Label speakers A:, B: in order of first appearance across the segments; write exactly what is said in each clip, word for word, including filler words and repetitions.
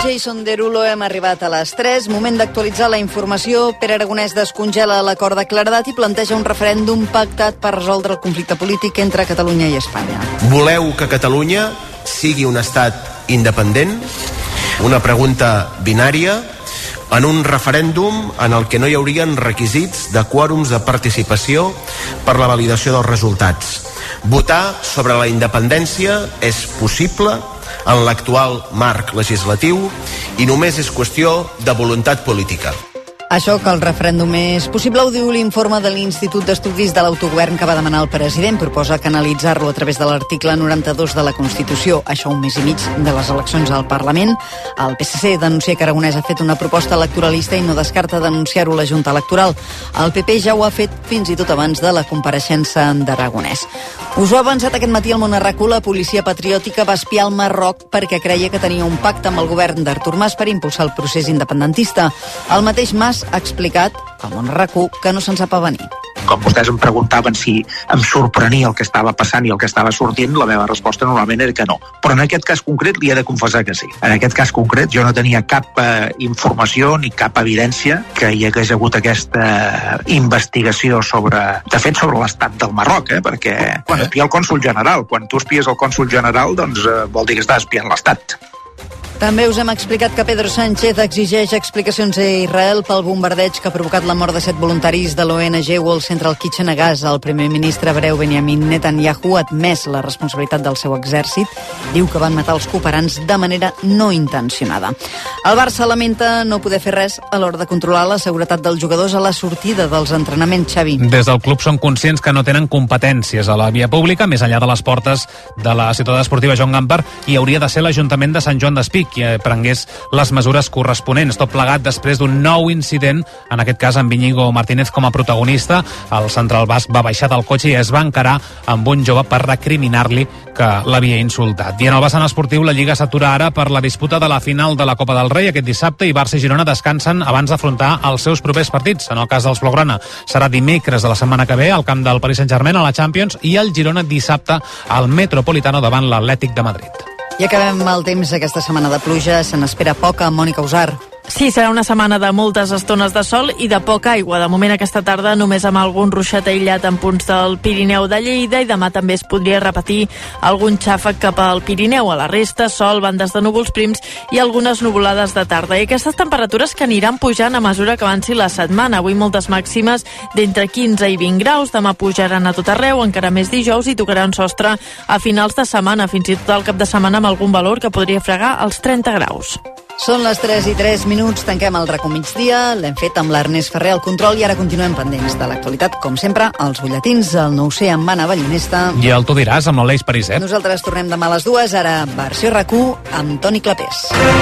A: Jason Derulo, hem arribat a les tres. Moment d'actualitzar la informació. Pere Aragonès descongela l'acord de claredat i planteja un referèndum pactat per resoldre el conflicte polític entre Catalunya i Espanya.
B: Voleu que Catalunya sigui un estat independent? Una pregunta binària en un referèndum en el que no hi haurien requisits de quòrums de participació per la validació dels resultats. Votar sobre la independència és possible en l'actual marc legislatiu i només és qüestió de voluntat política.
A: Això que el referèndum és possible ho diu l'informe de l'Institut d'Estudis de l'Autogovern que va demanar el president. Proposa canalitzar-lo a través de l'article noranta-dos de la Constitució. Això un mes i mig de les eleccions al Parlament. El P S C denuncia que Aragonès ha fet una proposta electoralista i no descarta denunciar-ho a la Junta Electoral. El P P ja ho ha fet fins i tot abans de la compareixença d'Aragonès. Us ho ha avançat aquest matí al Món a RAC-u. La policia patriòtica va espiar el Marroc perquè creia que tenia un pacte amb el govern d'Artur Mas per impulsar el procés independentista. El mateix Mas ha explicat al Món a RAC-u que no se'n sap avenir.
C: Com vostès em preguntaven si em sorprenia el que estava passant i el que estava sortint, la meva resposta normalment era que no. Però en aquest cas concret li he de confessar que sí. En aquest cas concret jo no tenia cap eh, informació ni cap evidència que hi hagués hagut aquesta investigació sobre, de fet, sobre l'estat del Marroc, eh? Perquè quan espia el cònsol general, quan tu espies el cònsol general, doncs eh, vol dir que estàs espiant l'estat.
A: També us hem explicat que Pedro Sánchez exigeix explicacions a Israel pel bombardeig que ha provocat la mort de set voluntaris de l'O N G World Central Kitchen a Gaza. El primer ministre hebreu Benjamin Netanyahu ha admès la responsabilitat del seu exèrcit. Diu que van matar els cooperants de manera no intencionada. El Barça lamenta no poder fer res a l'hora de controlar la seguretat dels jugadors a la sortida dels entrenaments, Xavi.
D: Des del club són conscients que no tenen competències a la via pública, més enllà de les portes de la ciutat esportiva Joan Gamper, i hauria de ser l'Ajuntament de Sant Joan d'Espí qui prengués les mesures corresponents. Tot plegat després d'un nou incident, en aquest cas amb Íñigo Martínez com a protagonista. El central basc va baixar del cotxe i es va encarar amb un jove per recriminar-li que l'havia insultat. I en el vessant esportiu, la Lliga s'atura ara per la disputa de la final de la Copa del Rei aquest dissabte, i Barça i Girona descansen abans d'afrontar els seus propers partits. En el cas dels Blaugrana serà dimecres de la setmana que ve al camp del Paris Saint-Germain a la Champions, i el Girona dissabte al Metropolitano davant l'Atlètic de Madrid.
A: I acabem el temps aquesta setmana de pluja. Se n'espera poca. Mònica Usar.
E: Sí, serà una setmana de moltes estones de sol i de poca aigua. De moment aquesta tarda només amb algun ruixat aïllat en punts del Pirineu de Lleida, i demà també es podria repetir algun xàfec cap al Pirineu. A la resta, sol, bandes de núvols prims i algunes nuvolades de tarda. I aquestes temperatures que aniran pujant a mesura que avanci la setmana. Avui moltes màximes d'entre quinze i vint graus, demà pujaran a tot arreu, encara més dijous, i tocarà un sostre a finals de setmana, fins i tot al cap de setmana amb algun valor que podria fregar els trenta graus.
A: Són les tres i tres minuts, tanquem el RAC-u migdia, l'hem fet amb l'Ernest Ferrer al control i ara continuem pendents de l'actualitat, com sempre, els butlletins, el nou C amb Anna Ballinesta.
D: I el Tu diràs amb l'Aleix Pariset.
A: Nosaltres tornem demà a les dues, ara versió RAC-u amb Toni Clapés.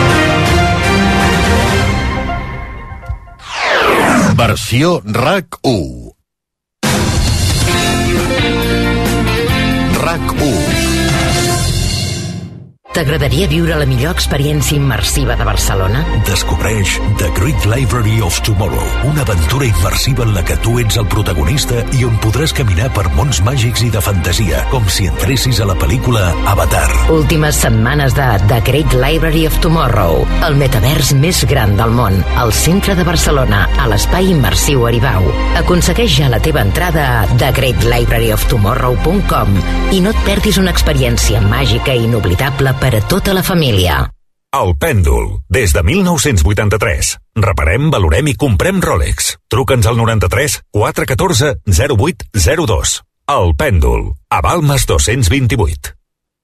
F: Versió RAC-u. RAC-u.
G: T'agradaria viure la millor experiència immersiva de Barcelona?
H: Descobreix The Great Library of Tomorrow, una aventura immersiva en la que tu ets el protagonista i on podràs caminar per mons màgics i de fantasia, com si entressis a la pel·lícula Avatar.
G: Últimes setmanes de The Great Library of Tomorrow, el metavers més gran del món, al centre de Barcelona, a l'espai immersiu Aribau. Aconsegueix ja la teva entrada a the great library of tomorrow punt com i no et perdis una experiència màgica i inoblidable per a tota la família.
H: El Pèndol, des de mil nou-cents vuitanta-tres. Reparem, valorem i comprem Rolex. Truca'ns al noranta-tres quatre un quatre zero vuit zero dos. El Pèndol, a Balmes dos-cents vint-i-vuit.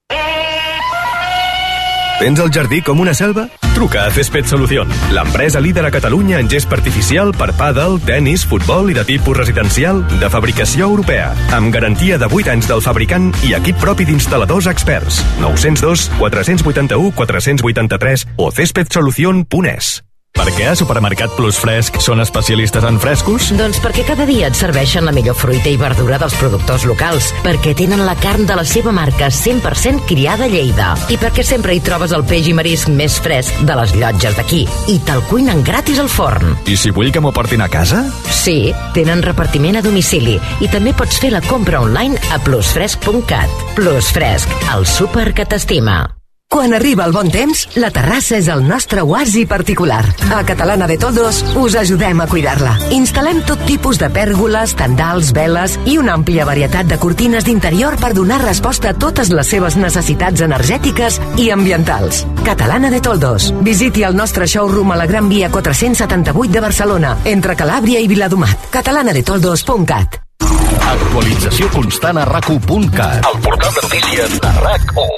I: Tens el jardí com una selva? Truca a Césped Solución, l'empresa líder a Catalunya en gespa artificial per pàdel, tenis, futbol i de tipus residencial de fabricació europea, amb garantia de vuit anys del fabricant i equip propi d'instal·ladors experts. nou zero dos quatre vuit u quatre vuit tres o césped solución punt es. Per què a Supermercat Plus Fresc són especialistes en frescos?
G: Doncs perquè cada dia et serveixen la millor fruita i verdura dels productors locals, perquè tenen la carn de la seva marca cent per cent criada a Lleida, i perquè sempre hi trobes el peix i marisc més fresc de les llotges d'aquí, i te'l cuinen gratis al forn.
I: I si vull que m'ho portin a casa?
G: Sí, tenen repartiment a domicili, i també pots fer la compra online a plus fresc punt cat. Plus Fresc, el súper que t'estima.
J: Quan arriba el bon temps, la terrassa és el nostre oasi particular. A Catalana de Toldos us ajudem a cuidar-la. Instal·lem tot tipus de pèrgoles, tendals, veles i una àmplia varietat de cortines d'interior per donar resposta a totes les seves necessitats energètiques i ambientals. Catalana de Toldos. Visiti el nostre showroom a la Gran Via quatre-cents setanta-vuit de Barcelona, entre Calàbria i Viladomat. catalana de toldos punt cat.
F: Actualització constant a rac u punt cat. El portal de notícies de RAC u.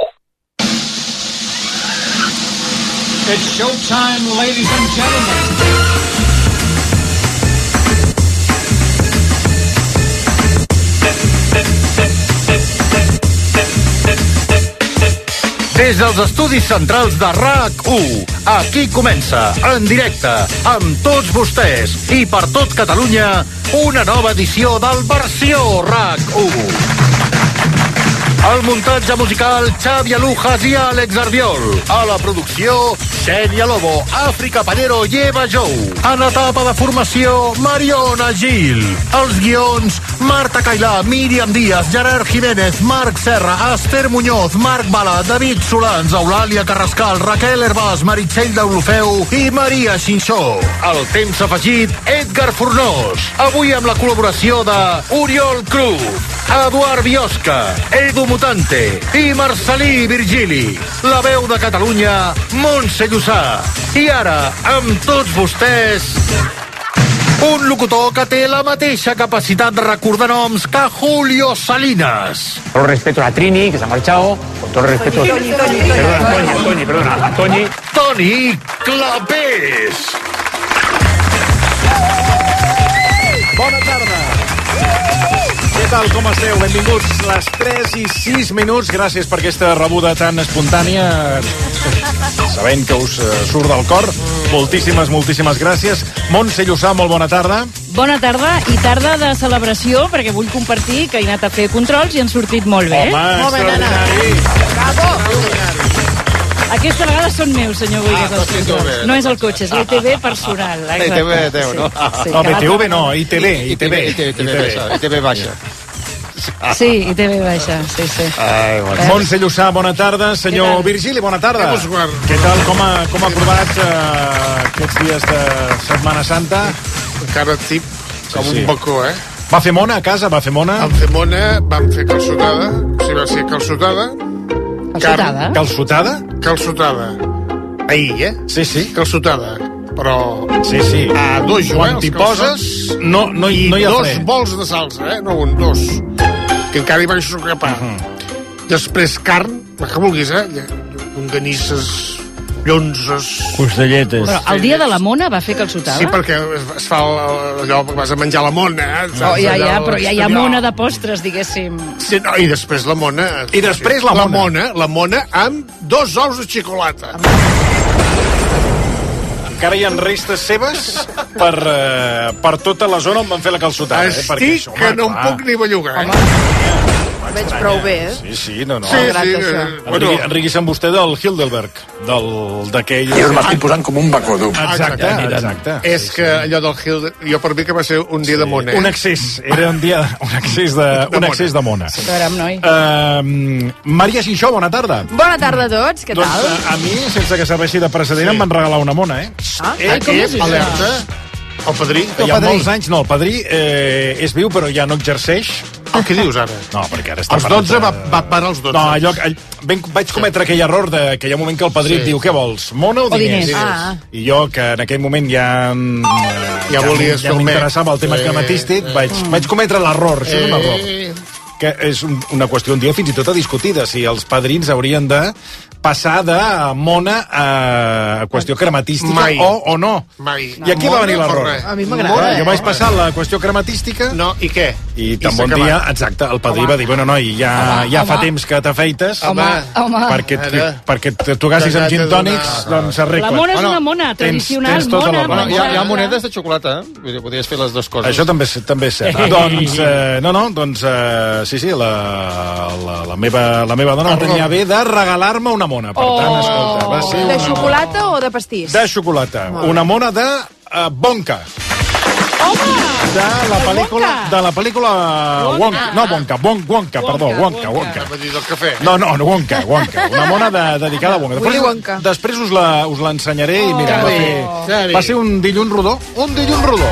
K: It's showtime, ladies and gentlemen.
F: Des dels estudis centrals de RAC u, aquí comença, en directe, amb tots vostès i per tot Catalunya, una nova edició del Versió RAC u. El muntatge musical, Xavi Alujas i Àlex Arbiol. A la producció, Xènia Lobo, Àfrica Panero i Eva Jou. En etapa de formació, Mariona Gil. Els guions, Marta Cailà, Míriam Díaz, Gerard Jiménez, Marc Serra, Esther Muñoz, Marc Bala, David Solans, Eulàlia Carrascal, Raquel Herbàs, Meritxell Deulofeu i Maria Xinxó. El temps afegit, Edgar Fornós. Avui amb la col·laboració de Oriol Cruz, Eduard Biosca, Edu Mutante i Marcelí Virgili. La veu de Catalunya, Montse Llussà. I ara, amb tots vostès, un locutor que té la mateixa capacitat de recordar noms que Julio Salinas.
L: Con todo el respeto a Trini, que se ha marchado. Con todo el respeto... Toñi, Toñi, Toñi. Perdona, Toñi, Toñi, perdona. Toñi.
F: Toni Clapés.
M: Bona tarda. Què tal, com esteu? Benvinguts. Les tres i sis minuts. Gràcies per aquesta rebuda tan espontània. Sabent que us surt del cor. Moltíssimes, moltíssimes gràcies. Montse Llussà, molt bona tarda.
N: Bona tarda i tarda de celebració, perquè vull compartir que he anat a fer controls i han sortit molt bé.
M: Home, molt bé, extraordinari.
N: Bravo! Aquesta vegada són meus, senyor Boigues. Ah, no és el cotxe, és l'I T V personal.
M: L'I T V teu, no? No, B T V no, I T V. I T V, I T V baixa.
N: Sí, I T V baixa, sí, sí.
M: Montse Llussà, bona tarda. Senyor Virgili, bona tarda. Què tal, com ha, com ha provat uh, aquests dies de Setmana Santa?
O: Encara tip, com sí, sí. Un bacó, eh?
M: Va fer mona a casa? Va fer mona?
O: Vam fer mona, vam fer calçotada, o sigui, va ser calçotada.
N: Calçotada?
M: Calçotada?
O: Calçotada. Ahir, eh?
M: Sí, sí.
O: Calçotada. Però...
M: Sí, sí.
O: A dos,
M: quan t'hi poses, no, no, hi, no hi ha
O: dos
M: fre.
O: bols de salsa, eh? No un, dos. Que encara hi vaig socapar. Uh -huh. Després carn, la que vulguis, eh? Longanisses, llonzes...
M: Costelletes.
N: Però el dia de la mona va fer calçotada?
O: Sí, perquè es fa allò que vas a menjar la mona, eh?
N: Oh, ja, ja, però ja hi ha mona de postres, diguéssim.
O: Sí, no, i després la mona...
M: I després la mona.
O: La mona, la mona amb dos ous de xocolata.
M: Encara hi ha restes seves per, uh, per tota la zona on van fer la calçotada.
O: Estic
M: eh? Perquè això, home,
O: que no em
M: clar.
O: puc ni bellugar, eh?
E: Ho veig prou bé, eh?
M: Sí, sí, no, no.
O: Sí, sí, eh,
M: bueno. Enriquis'en vostè del Hildelberg, del d'aquell...
P: Jo m'estic posant com un bacó dur.
M: Exacte, exacte.
O: És que allò del Hildelberg, jo per mi que va ser un dia de mona, eh?
M: Un excés, era un dia, un excés de, un excés de mona.
N: Caram, noi.
M: Uh, Maria Xinxó, bona tarda.
E: Bona tarda a tots, què tal?
M: Doncs a mi, sense que serveixi de precedent, em van regalar una mona, eh?
E: Ah,
O: eh, com és això? Alerta. El padrí?
M: Hi ha molts anys, no, el padrí eh, és viu però ja no exerceix.
O: Oh, què dius ara?
M: No, perquè ara està
O: Els dotze va, va parar els dotze.
M: No, allò, all, ben, vaig cometre aquell error de que hi ha un moment que el padrí sí. diu, què vols, mona o diners?
E: O diners. Ah.
M: I jo, que en aquell moment ja...
O: Ja, ja volies
M: ja, ja m'interessava el tema
O: sí.
M: crematístic, vaig, mm. vaig cometre l'error, això és un error.
O: Eh.
M: Que és un, una qüestió un dia fins i tot a discutir, de si els padrins haurien de passar de mona a qüestió crematística
O: Mai.
M: o, o no.
O: Mai.
M: I aquí va venir l'error.
E: A mi m'agrada.
M: Jo vaig passar la qüestió crematística.
O: No, i què?
M: I tan bon dia, exacte, el padrí va dir, bueno, noi, ja, home, ja fa home. temps que t'afeites.
N: Home, home.
M: Perquè, perquè tu gastis amb gin tònics, doncs s'arregla.
N: La mona és una mona, tradicional,
M: tens, tens tota
N: mona.
M: mona.
Q: Hi ha, hi ha monedes de xocolata, eh? Vull dir, podries fer les dues coses.
M: Això també, també és cert. doncs, eh, no, no, doncs, eh, sí, sí, la, la, la, meva, la meva dona tenia bé de regalar-me una mona. Per tant,
E: oh.
M: escolta, va ser una
E: De xocolata o de pastís?
M: De xocolata. Una mona de uh, Bonca. de la pel·lícula... De la pel·lícula... Wonka. No, Wonka. Wonka, Wonka, perdó. Wonka, Wonka. No, no, no, Wonka, Wonka. Una mona de, dedicada a Wonka.
O: Willy
M: Després,
O: Wonka.
M: després us la- us l'ensenyaré i mira, va, fer, va ser un dilluns rodó. Un dilluns rodó.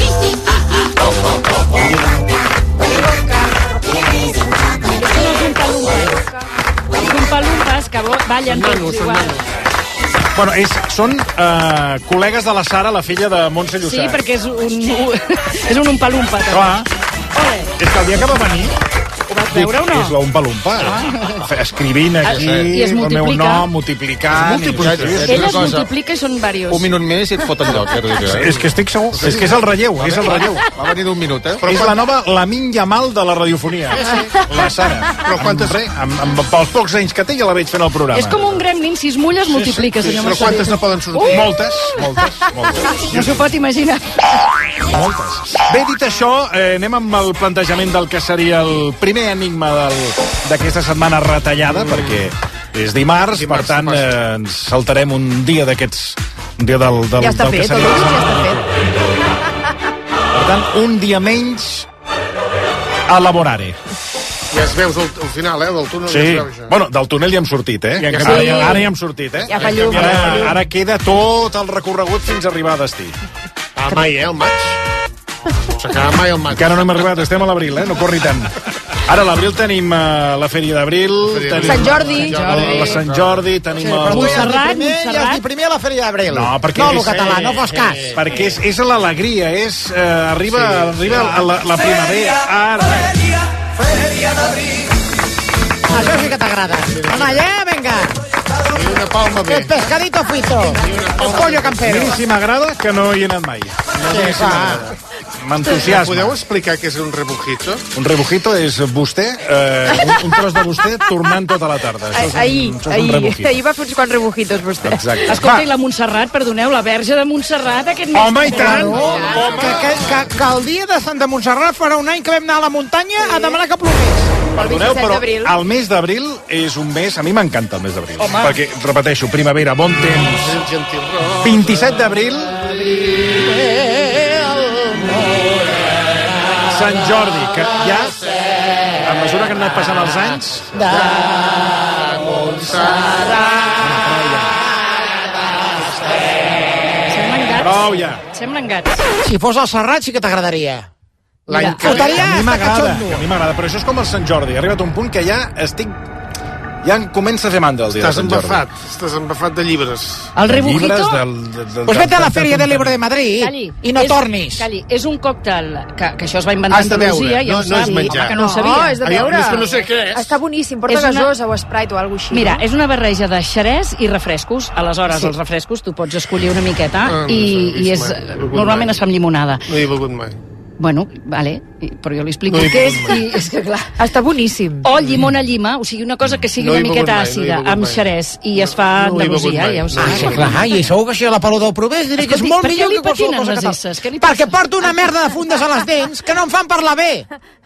N: Són palumpas que vo- ballen tots igual.
M: Bueno, és, són uh, col·legues de la Sara, la filla de Montse Llussà.
N: Sí, perquè és un, és un umpalumpa. també.
M: Clar. És que el dia que va venir...
N: Ho vas veure o no?
M: És l'umpalumpa. Ah. Escrivint aquí
N: I es
M: el meu
N: multiplica.
M: nom, multiplicant...
Q: Multiplica.
M: i-
N: Ell es multiplica i són diversos.
Q: Un minut més i et foten lloc. Eh?
M: És que estic segur. És que és el relleu, és el relleu.
Q: Va venir d'un minut, eh?
M: És la nova Lamin Yamal de la radiofonia. La Sara. Però quantes... Amb, amb, amb, pels pocs anys que té ja la veig fent el programa.
N: És com un gremlin, si es mulla es multiplica, senyor
O: Però
N: Marcelí.
O: quantes no poden sortir?
M: Moltes, moltes, moltes.
N: No s'ho pot imaginar.
M: Moltes. Bé, dit això, eh, anem amb el plantejament del que seria el primer enigma del- d'aquesta setmana retallada, perquè és dimarts, per tant, eh, ens saltarem un dia d'aquests... Un dia del, del,
R: Ja està
M: del que
R: fet,
M: seria
R: el
M: la
R: ja
M: setmana.
R: està fet.
M: Per tant, un dia menys a laborare.
O: Ja es veus al, al final, eh, del túnel.
M: Sí,
O: Ja es veu, això.
M: bueno, del túnel ja hem sortit, eh?
O: Ja
M: ara,
O: sí.
M: ja, ara ja hem sortit, eh?
R: Ja fa llum,
M: ara,
R: ja fa llum.
M: ara queda tot el recorregut fins a arribar a destí.
O: Ah, mai, eh, el maig. S'acaba mai el maig.
M: Encara no hem arribat, estem a l'abril, eh? No corri tant. Ara a l'abril tenim uh, la Fèria d'Abril, tenim
R: Sant Jordi.
M: el, la Sant Jordi, tenim
S: Sí, però
M: el...
S: tu ja has dit
N: Montserrat,
S: primer, ja has
N: Montserrat.
S: dit primer a la Fèria d'Abril.
M: No, perquè
S: No,
M: és-
S: lo català, no fos cas.
M: Perquè és, és l'alegria, és... Eh, arriba, arriba a la, la primavera. Ara.
S: Això sí que t'agrada. Analla, venga.
O: I una palma bé.
S: El pescadito frito. El pollo campero.
M: A mi si m'agrada que no hi he anat mai.
S: Sí, clar.
M: M'entusiasma.
O: Podeu explicar què és un rebujito?
M: Un rebujito és vostè, eh, un, un tros de vostè tornant tota la tarda. Això és un,
R: Ahir,
M: això és un
R: ahir,
M: rebujito.
R: ahir va fer uns quants rebujitos, vostè.
M: Exacte.
N: Escolta, i la Montserrat, perdoneu, la verge de Montserrat aquest mes...
M: Home, i tant!
S: Home. Que, que, que, que el dia de Santa Montserrat farà un any que vam anar a la muntanya a demanar que plogués.
M: Perdoneu, però
R: d'abril.
M: el mes d'abril és un mes... A mi m'encanta el mes d'abril. Perquè, repeteixo, primavera, bon temps.
O: El gentil ros.
M: vint-i-set d'abril... Sant Jordi, que ja, a mesura que han anat passant els anys...
S: De
N: Semblen gats.
M: Prou ja.
N: Semblen gats.
S: Si fos al Serrat sí que t'agradaria.
O: L'any que ve.
S: Fotaria
M: A mi
S: hasta
M: m'agrada,
S: cachondo.
M: a mi m'agrada, però això és com el Sant Jordi. Ha arribat un punt que ja estic... Ja em comença a fer mandra el dia
O: Estàs
M: de Sant Jordi.
O: embafat. Estàs embafat de llibres.
N: El rebujito...
M: Llibres del... del, del
S: Pues vete a la
M: del-
S: Feria del Libro de Madrid
N: Calli,
S: i no
N: és,
S: tornis.
N: Calli, és un còctel que, que això es va inventar
O: Has
N: a
O: de veure,
N: Andalusia, ja
O: no-
N: ho
O: no és
N: saps,
O: menjar.
N: home, que no ho
R: No,
N: sabia.
R: és de
O: Aviam,
R: veure.
O: és que no sé què és.
R: Està boníssim, porta
N: És una-
R: gasosa o Sprite o alguna cosa així.
N: Mira,
R: no?
N: és una barreja de xerès i refrescos. Aleshores,
R: Sí.
N: els refrescos tu pots escollir una miqueta
O: Ah, no
N: i,
O: sé,
N: i és,
O: mai. No he begut
N: normalment
O: mai.
N: es fa amb llimonada.
O: No hi he begut mai.
N: Bueno, vale, i- però jo li explico
O: No hi he
N: què és
O: begut mai.
N: i és que clar...
R: Està boníssim.
N: O llimona llima, o sigui, una cosa que sigui
O: No
N: una
O: he begut
N: miqueta
O: mai, no he
N: àcida,
O: begut
N: amb
O: mai.
N: xerès, i es fa a
O: No he begut
N: Andalusia,
O: mai.
N: ja ho
O: No
S: Ah,
N: saps.
S: sí, clar, i segur que si la Palau del Progrés diré que és
N: Escolti,
S: molt
N: per què
S: millor
N: li
S: que qualsevol
N: patinen
S: cosa
N: les
S: que fa.
N: esses? Què li
S: Perquè
N: passa?
S: porto una merda de fundes a les dents que no em fan parlar bé.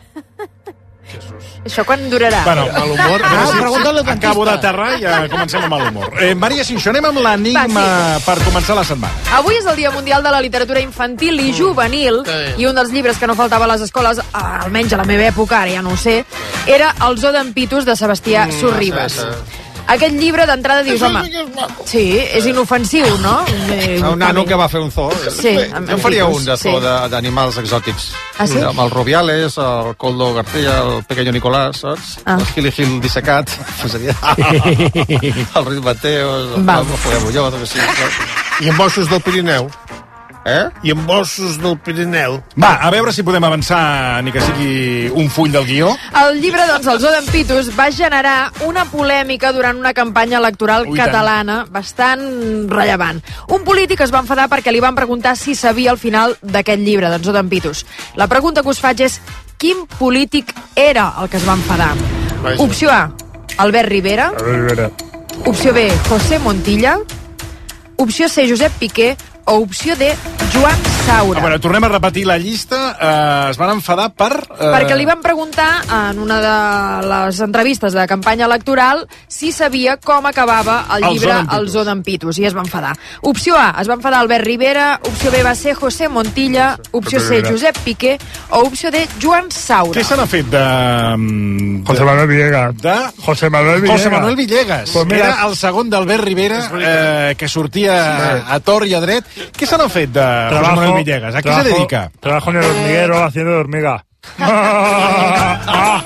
R: Això quan durarà?
M: Bueno,
O: Mal humor.
S: Ah,
M: a veure
S: pregunta-li al
M: si acabo
S: dentista.
M: d'aterrar i ja comencem amb mal humor. Eh, Maria Cinxó, anem amb l'enigma
R: Va,
M: per començar la setmana.
R: Avui és el Dia Mundial de la Literatura Infantil i Juvenil
O: Sí.
R: i un dels llibres que no faltava a les escoles, ah, almenys a la meva època, ara ja no ho sé, era El zoo d'en Pitus de Sebastià
O: Mm,
R: Sorribes.
O: sí, sí.
R: Aquest llibre d'entrada dius, home, sí, és inofensiu, no? Eh,
Q: Un nano que va fer un zoo.
R: Sí, amb-
Q: Jo
R: amb
Q: faria
R: tipus,
Q: un de
R: sí.
Q: zoo de- d'animals exòtics.
R: Ah, sí?
Q: Amb els Rubiales, el Coldo García, el Pequeño Nicolás, saps?
R: Ah.
Q: El Gil i Gil dissecat. Seria... el Ruiz Mateos, el
R: Va.
Q: Pablo Fogabulló, tot així.
O: I amb ossos del Pirineu.
Q: Eh?
O: I amb ossos del Pirineu.
M: Va, a veure si podem avançar, ni que sigui un full del guió.
R: El llibre, doncs, El zoo d'en Pitus, va generar una polèmica durant una campanya electoral
M: Ui, tant.
R: catalana bastant rellevant. Un polític es va enfadar perquè li van preguntar si sabia el final d'aquest llibre, d'en zoo d'en Pitus. La pregunta que us faig és quin polític era el que es va enfadar?
O: Vaja.
R: Opció A, Albert Rivera. Opció B, José Montilla. Opció C, Josep Piqué. O opció D, Joan Saura.
M: A veure, tornem a repetir la llista. Uh, es van enfadar per... Uh...
R: Perquè li van preguntar en una de les entrevistes de campanya electoral si sabia com acabava el llibre El Zoo d'en Pitus, i es va enfadar. Opció A, es va enfadar Albert Rivera, opció B va ser José Montilla, opció C, Josep Piqué, o opció D, Joan Saura.
M: Què se n'ha fet de...
O: José Manuel Villegas.
M: De...
O: José Manuel Villegas.
M: José Manuel Villegas. Pues mira... Era el segon d'Albert Rivera, eh, que sortia sí. a tor i a dret. Què se n'ha fet de trabajo, José Manuel Villegas? A què se dedica?
O: Trabajo en el hormiguero haciendo de hormiga.
R: Ah,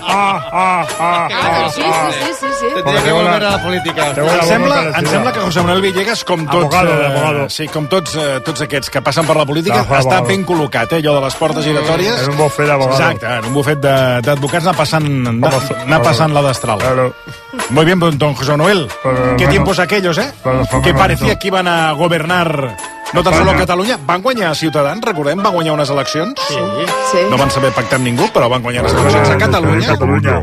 R: sí, sí, sí, sí, sí.
Q: Tendría que volver a la política.
M: Em sembla, em sembla que José Manuel Villegas, com tots,
O: abogado, eh, abogado.
M: Sí, com tots, eh, tots aquests que passen per la política, no, està ben col·locat, eh, allò de les portes giratòries.
O: En un bufet d'abogado.
M: Exacte, en un bufet d'advocats anar passant, anar, anar passant la destral. Claro. Muy bien, don José Manuel. Pero, ¿Qué tiempos aquellos, eh? Pero, que parecía que iban a gobernar no tan solo a Catalunya. Van guanyar Ciutadans, recordem, van guanyar unes eleccions.
R: Sí. sí.
M: No van saber pactar amb ningú, però van guanyar les eleccions a Catalunya.
O: Catalunya.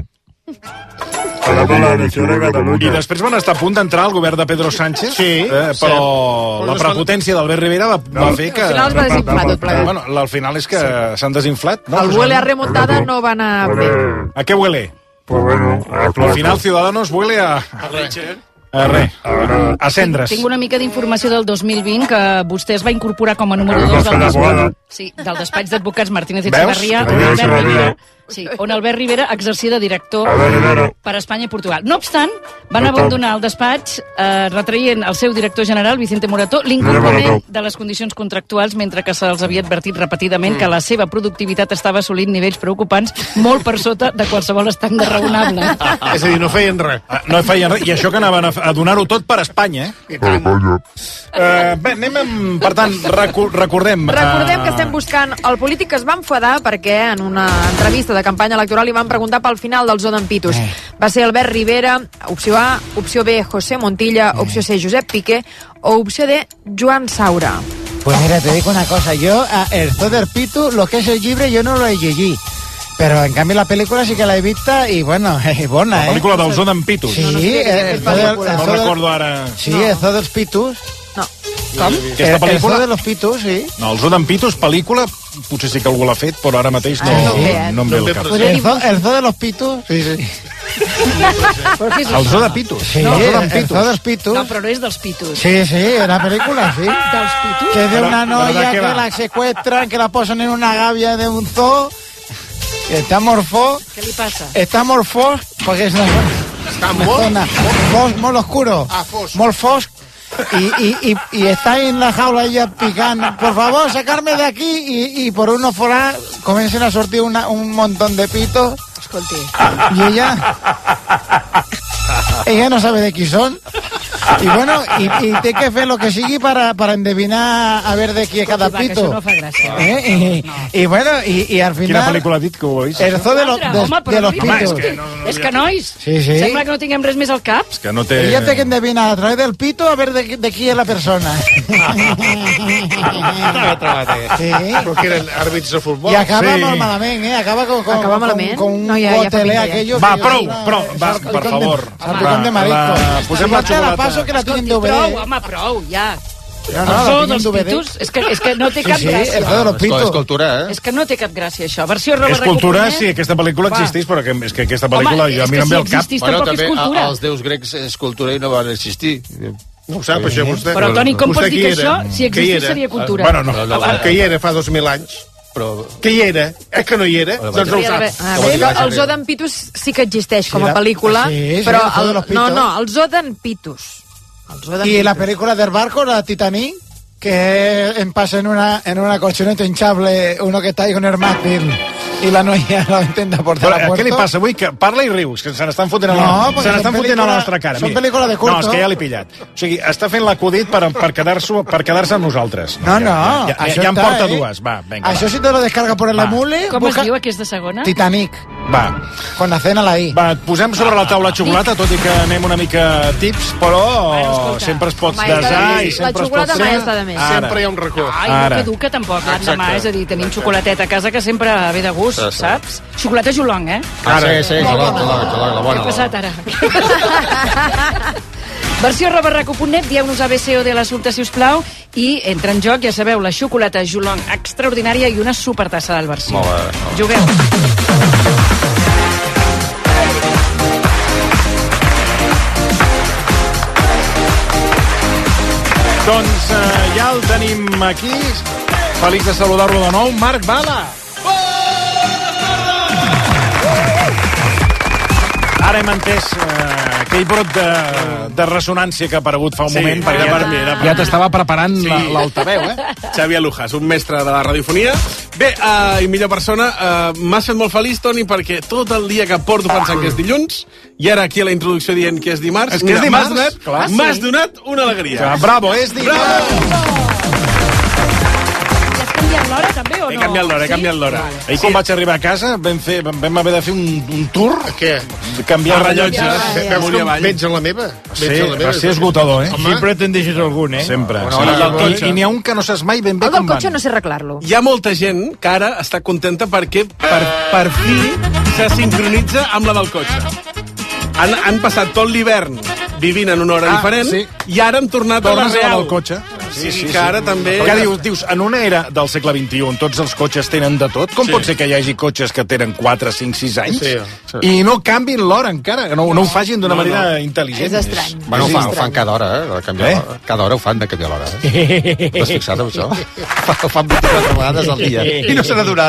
M: I després van estar a punt d'entrar al govern de Pedro Sánchez, sí, eh, però sí. la prepotència d'Albert Rivera va, va fer que...
R: Al final es va desinflar tot plegat.
M: Bueno, al final és que s'han sí. desinflat.
R: No? El huele a remontada no va anar bé.
M: A què huele?
O: Pues bueno,
M: al final Ciudadanos huele a... A Richard. A res, a cendres.
N: Tinc una mica d'informació del dos mil vint que vostè es va incorporar com a número dos del despatx, sí, del despatx d'advocats Martínez i Echevarría, on Albert Rivera, sí, on Albert Rivera exercia de director per Espanya i Portugal. No obstant, van abandonar el despatx eh, retraient el seu director general, Vicente Morató, l'incompliment de les condicions contractuals, mentre que se'ls havia advertit repetidament que la seva productivitat estava assolint nivells preocupants molt per sota de qualsevol estàndard raonable.
O: És a dir, no feien res.
M: No feien res, i això que anaven a a donar-ho tot per Espanya, eh?
O: Per Espanya.
M: Uh, bé, anem amb... Per tant, recu recordem...
R: Recordem uh... que estem buscant el polític que es va enfadar perquè en una entrevista de campanya electoral li van preguntar pel final del Zoo d'en Pitus. Eh. Va ser Albert Rivera, opció A, opció B, José Montilla, eh. opció C, Josep Piqué, o opció D, Joan Saura.
S: Pues mira, te digo una cosa, yo, el Zoo del Pitus, lo que es el llibre, yo no lo he llegit. Pero en cambio la película sí que la he vista y bueno, es bona,
M: eh? La pel·lícula del Zoo d'en Pitus.
S: Sí, no, no, el, el, el, el,
M: no recordo ara...
S: Sí, no. El Zoo dels Pitus.
R: No.
S: Com?
M: Aquesta pel·lícula?
S: El Zoo de los Pitus, sí.
M: No, el Zoo d'en Pitus, pel·lícula, potser sí que algú l'ha fet, però ara mateix no,
S: ah, sí.
M: no em ve el cap.
S: El Zoo, el zoo de los Pitus, sí, sí.
M: El Zoo de Pitus.
S: Sí,
M: no, el, zoo
S: el Zoo dels Pitus.
N: No, però no és dels Pitus.
S: Sí, sí, la película, sí.
N: Dels Pitus?
S: Que es de una noia que
M: va?
S: la secuestran, que la posan en una gavia de un zoo... Está morfó.
N: ¿Qué le pasa?
S: Está morfó porque es una,
O: ¿Está
S: una zona fos, muy oscuro.
O: Ah, fos.
S: Muy fos. Y, y, y, y está ahí en la jaula ella picando. Por favor, sacarme de aquí. Y, y por uno fuera comiencen a sortir una, un montón de pitos.
N: Escolti.
S: Y ella... ella no sabe de qui són. I bueno, i, i té que fer lo que sigui para, para endevinar a ver de qui és cada pito.
N: Això no fa gràcia.
S: Eh? I, no. I bueno, i, i al final...
M: Quina pel·lícula ha dit que ho heu vist?
S: El zoo de, lo, de,
N: Home,
S: de los pitos.
N: Home, és, que, no, no, és que, nois,
S: sí, sí.
N: sembla que no tinguem res més al cap.
M: És que no té...
S: Ella té que endevinar a través del pito a ver de, de qui és la persona.
O: Sí. Però que eren àrbits de futbol.
S: I acaba
M: sí.
S: molt malament, eh? Acaba con, con,
R: acaba malament?
S: con, con un
R: no, ja,
S: hotel,
R: ja
S: aquello...
M: Va, prou, prou, va, per favor.
S: Salpicón de marisco.
M: La, posem la xocolata.
S: La paso que la tinc en D V D.
N: Prou, home, prou, ja.
S: No, no,
N: el zoo dels
S: D V D.
N: pitos, és que, és que no té
S: sí,
N: cap
S: sí,
N: gràcia.
S: el zoo de los pitos.
Q: És cultura, eh?
N: És que no té cap gràcia, això. Versió roba
M: És cultura, sí, aquesta pel·lícula
N: Va.
M: existeix, però que, és que aquesta pel·lícula
N: Home,
M: jo, a mi no em ve al cap.
Q: Bueno, també els déus grecs és cultura i no van existir.
O: No ho sap, això, vostè.
N: Però, Toni, com
O: vostè
N: pots dir que
O: era?
N: això, si existís, seria cultura?
M: Bueno, no.
Q: no, no, no.
O: Que hi era fa dos mil anys.
Q: Però...
O: Que hi era? És que no hi era?
Q: Bueno,
O: doncs no ho
R: A veure,
O: sap.
R: a veure, el Zoo d'en Pitus sí que existeix com a pel·lícula,
S: sí, sí,
R: però
S: el Zoo de
R: el,
S: los Pitos.
R: no, no, el Zoo d'en Pitus. El Zoo d'en
S: Y
R: Pitus.
S: la película del barco, la Titanic, que en pasa en una, en una colchoneta hinchable, uno que está ahí con el mástil y la noia lo intenta portar
M: Però,
S: a puerto.
M: què li passa avui? Que parla i rius, que se n'estan fotent a la,
S: No,
M: se n'estan
S: són
M: fotent a la
S: pel·lícula-
M: nostra cara.
S: són
M: Mira.
S: pel·lícula de culto.
M: No, és que ja l'he pillat. O sigui, està fent l'acudit per, per quedar-se per quedar amb nosaltres.
S: No, no,
M: Ja, ja,
S: això
M: ja em
S: està,
M: porta
S: eh?
M: dues. Va, vinga.
S: Això si te lo descarga por el
M: Va.
S: emule,
N: Com
S: busca
N: es diu aquesta segona?
S: Titanic,
M: Va.
S: con la cena a la I.
M: Va, et posem sobre la taula xocolata, tot i que anem una mica tips, però
N: escolta.
M: sempre es pots
R: Home, està
M: desar
R: de
M: i
R: més.
M: sempre
R: La
M: es pot
R: xocolata
M: ser.
R: mai està de més.
M: Ara.
O: Sempre hi ha un racó.
N: Ai,
M: Ara.
N: no caduca tampoc l'endemà,
Q: Exacte.
N: és a dir, tenim xocolateta a casa que sempre ve de gust,
Q: Sí, sí.
N: saps? Xocolata Jolong, eh?
Q: Ah, sí, sí, xolong, xolong, xolong, la bona.
N: Què ha passat ara? Versió arroba raco punt net, dieu-nos A B C o de l'assumpte, si us plau, i entra en joc, ja sabeu, la xocolata Julong extraordinària i una supertassa del Versió.
Q: Molt bé. Molt bé.
N: Jugueu.
M: Doncs eh, ja el tenim aquí. Feliç de saludar-lo de nou. Marc Bala. Ara hem entès eh, aquell brot de, de ressonància que ha aparegut fa un
T: Sí,
M: moment, perquè
T: era
M: ja,
T: per mi, era per
M: ja
T: mi.
M: t'estava preparant
T: Sí.
M: la- l'altaveu, eh?
T: Xavi Alujas, un mestre de la radiofonia. Bé, uh, i millor persona, uh, m'has fet molt feliç, Toni, perquè tot el dia que porto pensant que és dilluns, i ara aquí a la introducció dient que és dimarts,
M: És que és
T: mira,
M: dimarts,
T: m'has donat,
M: clar.
T: m'has
M: Sí.
T: donat una alegria.
M: Ja, bravo, és dimarts!
N: Has canviat l'hora, també, o no?
T: He canviat l'hora, he
N: Sí?
T: canviat l'hora.
M: Ahir quan vaig arribar a casa vam, fer, vam, vam haver de fer un, un tour.
O: Què?
M: De canviar
T: El rellotge.
M: Ja,
T: Ja,
O: Veus
T: amunt i
O: com
T: avall.
O: vens a la meva?
M: Sí,
O: Vens a la meva.
M: va ser esgotador, eh?
O: Home.
S: Sempre te'n deixes algun, eh?
M: Sempre.
O: Bueno,
M: Sí.
O: ara del
M: I,
O: cotxe.
M: I n'hi ha un que no saps mai ben bé
R: El del
M: com
R: cotxe
M: van.
R: no sé arreglar-lo.
T: Hi ha molta gent que ara està contenta perquè per, per fi se sincronitza amb la del cotxe. Han, han passat tot l'hivern vivint en una hora
M: Ah,
T: diferent
M: sí.
T: i ara han tornat
M: Tornes
T: a la
M: a la
T: real.
M: del cotxe.
T: Sí, sí, que ara també...
M: Perquè dius, dius, en una era del segle vint-i-u on tots els cotxes tenen de tot, com
T: Sí.
M: pot ser que hi hagi cotxes que tenen quatre, cinc, sis anys
O: Sí,
T: sí.
M: i no canvin l'hora encara, que no, no ho facin d'una
T: No, no.
M: manera intel·ligent?
R: És estrany.
Q: Bueno, ho
R: És
Q: fan, ho
R: estrany.
Q: fan cada hora, eh? De canviar
M: Eh?
Q: l'hora. Cada hora ho fan de canviar l'hora. Eh? T'has fixat en això? Ho fan vint-i-quatre vegades al dia. I no se n'ha donat.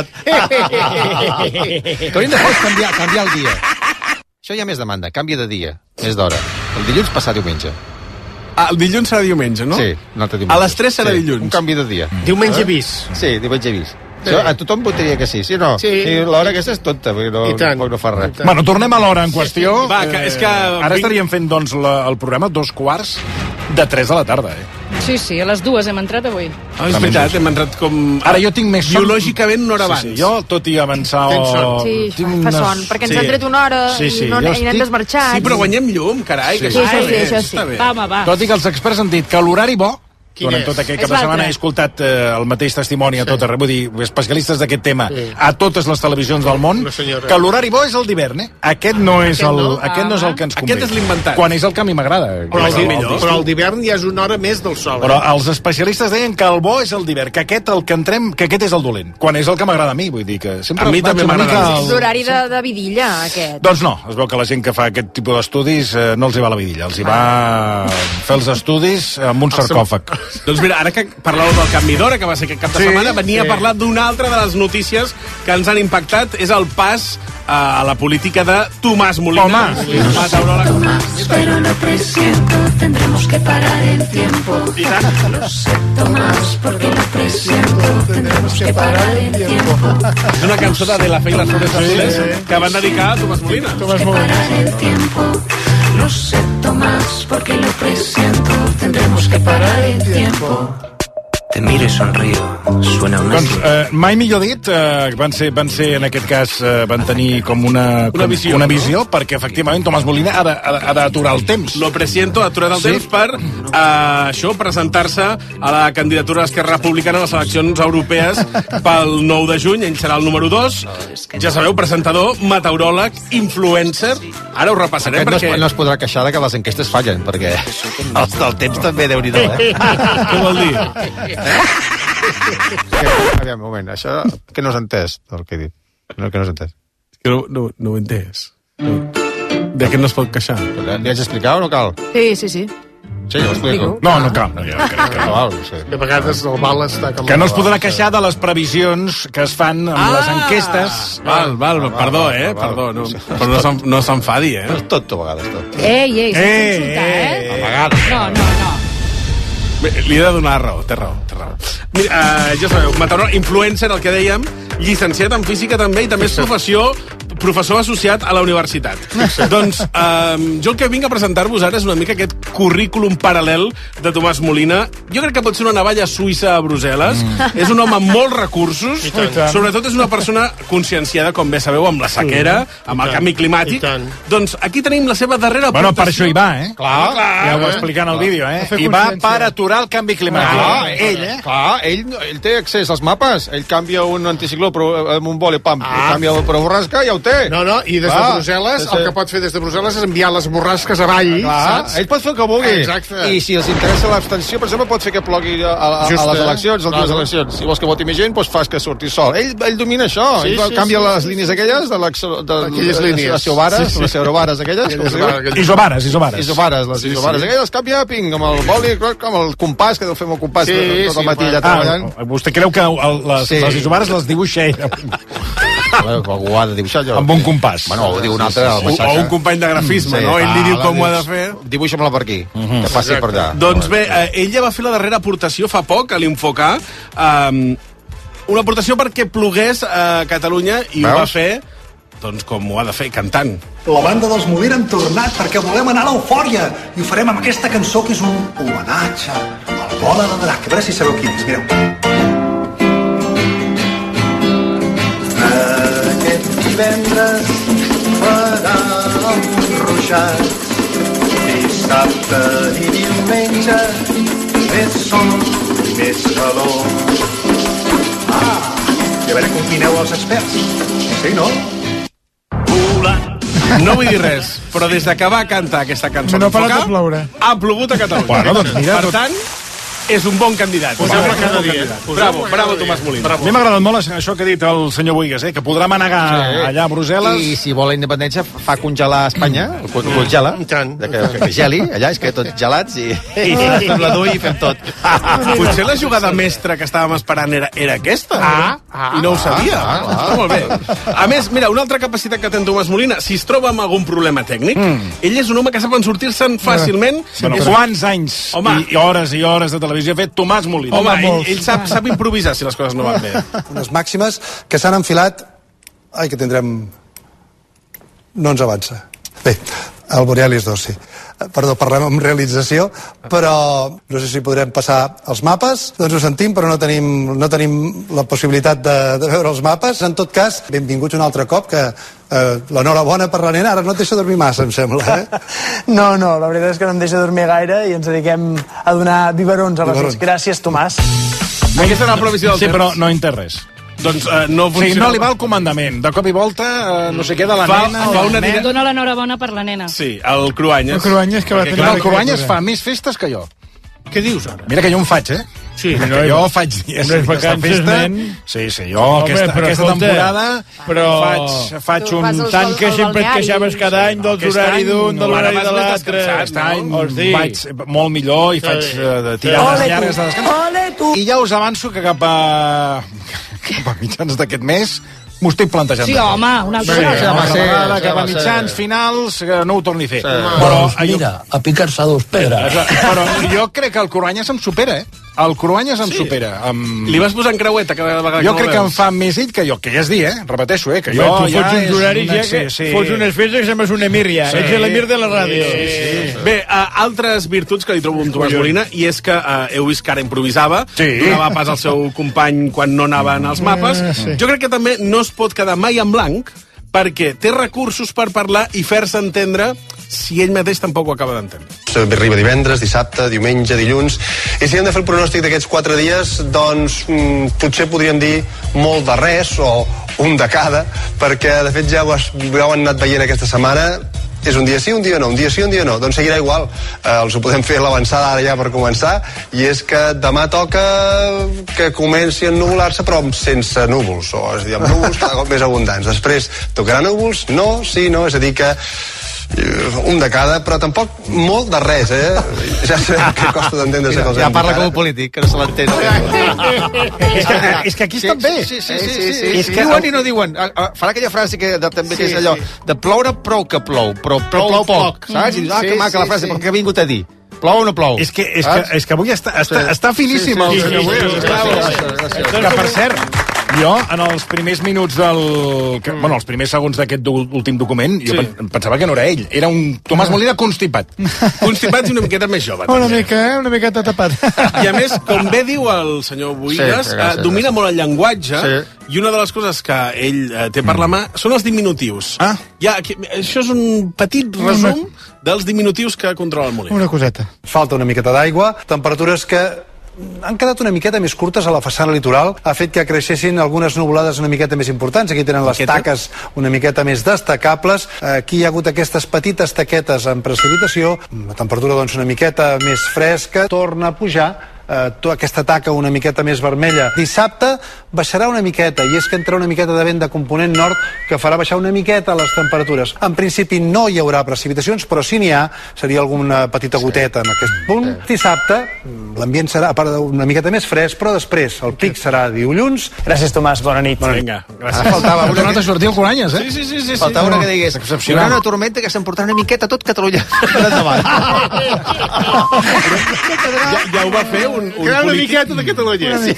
Q: Que hauríem de fer és canviar, canviar el dia. Això hi ha més demanda. Canvia de dia, més d'hora. El dilluns passar diumenge.
T: Ah, el dilluns serà diumenge, no?
Q: Sí, un altre diumenge.
T: A les tres serà
Q: sí,
T: dilluns.
Q: Un canvi de dia.
O: Diumenge vis.
Q: Sí, diumenge vist. Això, a tothom votaria que sí, sí o no?
O: Sí.
Q: I l'hora aquesta és tonta, perquè no,
O: I tant.
Q: no fa res.
M: Bueno, tornem a l'hora en qüestió.
T: Va, que és que
M: Ara
T: vinc-
M: estaríem fent, doncs, la, el programa dos quarts de tres de la tarda, eh?
N: Sí, sí, a les dues hem entrat avui.
T: Ah, és veritat, hem entrat com...
M: Ara jo tinc més son.
T: Biològicament una hora abans.
M: Sí, sí, jo, tot i avançar...
O: Tens son.
R: Sí,
M: tinc
R: fa
M: unes-
R: son, perquè ens
T: Sí.
R: han tret una hora
M: Sí, sí,
R: i no
M: jo
R: i n'hem
M: estic-
R: desmarxat.
T: Sí, però guanyem llum, carai. Que
R: Sí,
T: està
R: això sí,
T: bé,
R: això sí.
T: està bé.
N: Va, home, va.
M: Tot i que els experts han dit que l'horari bo,
O: Quin
M: durant
O: és?
M: tot aquest
N: És
M: cap de setmana
N: l'altre.
M: he escoltat eh, el mateix testimoni a tot arreu, vull dir, especialistes d'aquest tema
O: Sí.
M: a totes les televisions del món,
O: Una senyora.
M: que l'horari bo és el d'hivern, eh? Aquest no és
O: Aquest
M: el,
O: no?
M: aquest no és el que ens convé.
T: Aquest és l'inventat.
M: Quan és el que a mi m'agrada.
O: Però,
M: És
O: el,
M: el
O: millor.
M: d'estiu.
O: però el d'hivern ja és una hora més del sol.
M: Però
O: Eh?
M: els especialistes deien que el bo és el d'hivern, que aquest el que entrem, que aquest és el dolent, quan és el que m'agrada a mi, vull dir que sempre
T: A mi
M: vaig
T: també
M: una
T: m'agrada.
M: mica
R: És
M: al-
R: l'horari de, de vidilla, aquest.
M: Doncs no, es veu que la gent que fa aquest tipus d'estudis eh, no els hi va la vidilla, els hi va fer els estudis amb un sarcòfag.
T: Doncs mira, ara que parlàveu del canvi d'hora, que va ser aquest cap de
M: Sí,
T: setmana, venia
M: sí.
T: a parlar d'una altra de les notícies que ens han impactat, és el pas a la política de Tomàs Molina.
M: Tomàs.
T: Meteoròleg.
U: Pero lo presiento, tendremos que parar el tiempo.
T: I tant.
U: Lo sé, Tomás, porque lo presiento, tendremos que parar el tiempo.
T: És una cançó de De la Fe i les Flores Azules que van dedicar a Tomàs Molina.
U: Tomás parar el tiempo. Lo sé, Tomás, porque lo presiento, tendremos que parar el tiempo.
V: Te miro y sonrío, suena una...
M: Doncs, eh, mai millor dit, eh, van, ser, van ser, en aquest cas, eh, van tenir com una,
T: Una
M: com,
T: visió,
M: una
T: no?
M: visió perquè, efectivament, Tomàs Molina ha de- ha de- ha d'aturar el temps.
T: Lo presiento, aturat el
M: Sí.
T: temps per eh, això, presentar-se a la candidatura d'Esquerra Republicana a les eleccions europees pel nou de juny. Ell serà el número dos. Ja sabeu, presentador, meteoròleg, influencer. Ara ho repassarem
Q: Aquest no,
T: perquè...
Q: es, no es podrà queixar de que les enquestes fallen, perquè els del temps també, Déu-n'hi-do, eh?
T: Què vol dir?
Q: Que, aviam, un moment, això que no has entès, el que he dit. No, que no has entès.
T: Que no, no, no ho he entès. De què no es pot queixar?
Q: Li haig d'explicar o no cal?
R: Sí, sí, sí.
Q: Sí, ho explico.
R: Digo.
M: No, no cal. No, jo crec que
Q: No,
M: no.
Q: val, sí.
O: Que a vegades el bal està com...
M: Que no es podrà queixar de les previsions que es fan amb les enquestes.
T: Val, val, perdó, eh?
Q: val.
T: Perdó, no, però no se'n- no s'enfadi, eh?
Q: És tot, a vegades, tot.
N: Ei, ei, sense
M: Eh,
N: insultar, eh?
Q: A vegades.
N: No, no, no.
T: Bé, li he de donar raó, té raó, té raó. Mira, uh, ja sabeu, meteoròleg, influencer, el que dèiem, llicenciat en física també, i també és professió, professor associat a la universitat. Doncs uh, jo el que vinc a presentar-vos ara és una mica aquest currículum paral·lel de Tomàs Molina. Jo crec que pot ser una navalla suïssa a Brussel·les. Mm. És un home amb molts recursos.
O: I tant.
T: Sobretot és una persona conscienciada, com bé sabeu, amb la sequera, amb el
O: tant.
T: canvi climàtic.
O: I tant.
T: Doncs aquí tenim la seva darrera
M: Bueno, per
T: aportació.
M: això hi va, eh?
Q: Clar,
M: Ja ho va explicar en el vídeo, eh?
S: fer
M: I va
S: consciència.
M: per aturar el canvi climàtic.
Q: Clar,
M: Ell, eh?
Q: Clar, ell, ell té accés als mapes. Ell canvia un anticicló però, amb un boli, pam, ah. canvia per borrasca, ja ho té. porter.
O: No, no, i des de Brussel·les, el que pot fer des de Brussel·les és enviar les borrasques avall, saps?
Q: Ell pot fer el que vulgui.
O: Exacte.
Q: I si els interessa l'abstenció, per exemple, pot fer que plogui a, a, a les eleccions, al dia de les eleccions. Si vols que voti més gent, doncs fas que surti sol. Ell, ell domina això.
O: Sí,
Q: ell
O: sí,
Q: canvia
O: sí,
Q: les
O: sí.
Q: línies aquelles, de les, de,
O: aquelles línies.
Q: Les isobares, les eurobares aquelles.
M: Isobares, isobares.
Q: Isobares, les isobares aquelles, les canvia, ping, amb el boli, amb el compàs, que deu fer amb el compàs
O: Sí,
Q: tot el
O: sí,
Q: matí
O: clar.
Q: allà treballant.
M: Ah, vostè creu que el, les,
Q: Sí.
M: les isobares les dibuixa ell
Q: Algú ho ha de dibuixar allò.
M: amb un compàs.
Q: Bueno, ho diu un altre al
T: O, o un company de grafisme, no? Ell li diu com ho ha de fer.
Q: Dibuixa-me-la per aquí, que passi per allà.
T: Doncs bé, eh, ell ja va fer la darrera aportació fa poc a l'Infocar, um, una aportació perquè plogués a Catalunya i ho
Q: Veus?
T: va fer doncs com ho ha de fer, cantant.
B: La banda dels Molina hem tornat perquè volem anar a l'eufòria i ho farem amb aquesta cançó que és un homenatge al Bola de Drac. A veure si sabeu quin és, mireu. Aquest divendres farà un ruixat, dissabte i diumenge més sol i més calor. Ah, i a veure com opineu els experts. Sí, no?
T: No vull dir res, però des de que va cantar aquesta cançó
S: No ha parat
T: d'Infocar,
S: de ploure.
T: ha plogut a Catalunya.
M: Bueno, doncs mira,
T: per
M: tot-
T: tant, és un bon candidat.
O: Poseu-la cada dia.
T: Bravo, bravo, Tomàs Molina.
M: A mi m'ha agradat molt això que ha dit el senyor Boigues, eh? Que podrà manegar
Q: Sí.
M: allà a Brussel·les.
Q: I si vol la independència, fa congelar a Espanya, el co- congela, de que, que geli, allà és que tots gelats i, i fem la dur i fem tot.
T: Potser la jugada mestra que estàvem esperant era, era aquesta.
O: Ah, ah,
T: I no ho sabia.
Q: ah, ah.
T: Està molt bé. A més, mira, una altra capacitat que té en Tomàs Molina, si es troba amb algun problema tècnic, mm. ell és un home que sap en sortir-se'n fàcilment.
M: Bueno,
T: és...
M: quants anys
T: Home.
M: i, i hores i hores de televisió ha fet Tomàs Molina?
T: Home, ell, ell sap, sap improvisar si les coses no van bé.
B: Unes màximes que s'han enfilat... Ai, que tindrem... No ens avança. Bé, el Borealis dos, sí. Perdó, parlem amb realització, però no sé si podrem passar els mapes. Doncs ho sentim, però no tenim, no tenim la possibilitat de, de veure els mapes. En tot cas, benvinguts un altre cop, que eh, l'enhorabona per la nena ara no et deixa dormir massa, em sembla, eh?
C: No, no, la veritat és que no em deixa dormir gaire i ens dediquem a donar biberons a les
B: Biberons.
C: nits. Gràcies, Tomàs.
T: Aquesta era la previsió del
M: Sí,
T: temps.
M: però no en té res.
T: Doncs uh, no
M: O sigui,
T: funciona.
M: no li va el comandament. De cop i volta, eh, no sé què, de la
T: Fa-
M: nena...
T: fa una
N: Em dóna l'enhorabona per la nena.
T: Sí, el Cruanyes.
S: El Cruanyes que va
T: Perquè,
S: tenir
T: clar,
M: El Cruanyes fa més festes que jo.
T: Què dius ara?
M: Mira que jo en faig, eh?
T: Sí,
M: que
T: no,
M: jo faig dies
S: unes
M: aquesta
S: vacances,
M: festa.
S: nen.
M: Sí, sí, jo
S: Home,
M: aquesta,
S: però
M: aquesta
S: escolta,
M: temporada
S: però-
M: faig, faig
R: Tu
M: un...
R: vas als-
S: Tant que
R: al
S: sempre et
R: balneari.
S: queixaves cada any dels
M: Aquest
S: horari
M: any
S: d'un, de
M: no,
S: l'horari
T: ara
S: de
T: vas més
S: l'altre.
T: descansat, no?
M: Aquest any
S: Hosti.
M: vaig molt millor i faig eh, de tirades
C: Ole,
M: llargues
C: tu.
M: de descans.
C: Ole, tu.
M: I ja us avanço que cap a, cap a mitjans d'aquest mes m'ho estic plantejant.
N: Sí, home, una altra
M: Sí,
N: vegada.
M: una altra
Q: sí,
M: vegada,
Q: sí,
M: cap a
Q: sí.
M: mitjans, finals, que no ho torni a fer.
Q: Sí.
M: Però,
C: Doncs mira, a picar-se a dos pedres.
M: però jo crec que el Cruanyes em supera, eh? El Cruanyes em
T: Sí.
M: supera. Amb...
T: Li vas posant creueta cada vegada
M: Jo
T: que
M: crec
T: el
M: que em
T: veus.
M: fa més ell que jo, que ja és dir, eh? Repeteixo, eh? Que jo
S: Home, tu
M: ja
S: fots uns
M: és
S: horaris
M: un
S: ja que
M: excés, sí.
S: fots unes festes que sembles un emir ja.
M: Sí.
S: Ets l'emir de la ràdio.
M: Sí, sí, sí.
T: Bé, uh, altres virtuts que li trobo amb Tomàs Molina, i és que uh, heu vist que ara improvisava,
M: Sí.
T: donava pas al seu company quan no anaven als mapes.
S: Eh, sí.
T: Jo crec que també no es pot quedar mai en blanc, perquè té recursos per parlar i fer-se entendre si ell mateix tampoc ho acaba d'entendre.
W: Arriba divendres, dissabte, diumenge, dilluns, i si hem de fer el pronòstic d'aquests quatre dies, doncs mm, potser podríem dir molt de res o un de cada, perquè de fet ja ho, has, ja ho han anat veient aquesta setmana. És un dia sí, un dia no, un dia sí, un dia no. Doncs seguirà igual. Eh, els ho podem fer l'avançada ara ja per començar, i és que demà toca que comenci a ennuvolar-se, però sense núvols, o és a dir, amb núvols cada cop més abundants. Després tocarà núvols, no, sí, no, és a dir que un de cada, però tampoc molt de res, eh? Ja sabem que costa d'entendre-se que els
Q: Ja
W: hem
Q: parla
W: dit
Q: com
W: ara.
Q: un polític, que no se l'entén.
M: És que, és que aquí estan bé.
Q: Sí, sí, sí, sí, sí,
M: És
Q: sí.
M: que
Q: Diuen i no diuen. Ah, ah, Farà aquella frase que de, també que
M: Sí,
Q: és allò,
M: sí.
Q: de ploure prou que plou, però plou,
M: plou
Q: poc,
M: poc.
Q: saps? I dius, ah,
M: Sí,
Q: que maca
M: sí,
Q: la frase,
M: sí.
Q: però què ha vingut a dir? Plou o no plou?
M: És que, és que,
Q: Saps?
M: és que avui està, està,
Q: Sí.
M: està finíssim el
Q: Sí, sí,
M: senyor
Q: sí,
M: Boigues.
Q: sí,
M: Està-
Q: gràcies, gràcies.
M: Que, per cert, jo, en els primers minuts del... Que, bueno, els primers segons d'aquest du- últim document, jo
T: Sí.
M: pen- pensava que no era ell. Era un Tomàs Molina constipat.
T: Constipat i una miqueta més jove.
S: Una
T: també.
S: mica, eh? Una miqueta tapat.
T: I a més, com bé diu el senyor Boigues,
Q: Sí,
T: eh,
Q: gràcies,
T: domina
Q: gràcies.
T: molt el llenguatge,
Q: Sí.
T: i una de les coses que ell eh, té per la mà són els diminutius.
M: Ah.
T: Ja, aquí, això és un petit resum dels diminutius que controla el Molina.
S: Una coseta.
W: Falta una miqueta d'aigua, temperatures que
B: han quedat una miqueta més curtes a la façana litoral, ha fet que creixessin algunes nuvolades una miqueta més importants. Aquí tenen les taques una miqueta més destacables. Aquí hi ha hagut aquestes petites taquetes en precipitació, la temperatura doncs una miqueta més fresca, torna a pujar, eh, tota aquesta taca una miqueta més vermella. Dissabte baixarà una miqueta, i és que entrarà una miqueta de vent de component nord que farà baixar una miqueta les temperatures. En principi no hi haurà precipitacions, però si n'hi ha, seria alguna petita goteta en aquest punt. Dissabte l'ambient serà a part una miqueta més fresc, però després el pic serà dilluns.
C: Gràcies, Tomàs, bona nit.
T: Bona nit. Vinga, gràcies.
M: Ah, faltava una tornat a sortir el Coranyes, eh?
T: Sí, sí, sí. sí
Q: faltava
T: sí.
Q: una que digués, hi haurà una tormenta que s'emportarà una miqueta tot Catalunya.
T: ja, ja ho va fer un, un
O: Una
T: polític.
O: miqueta de Catalunya.
T: Sí,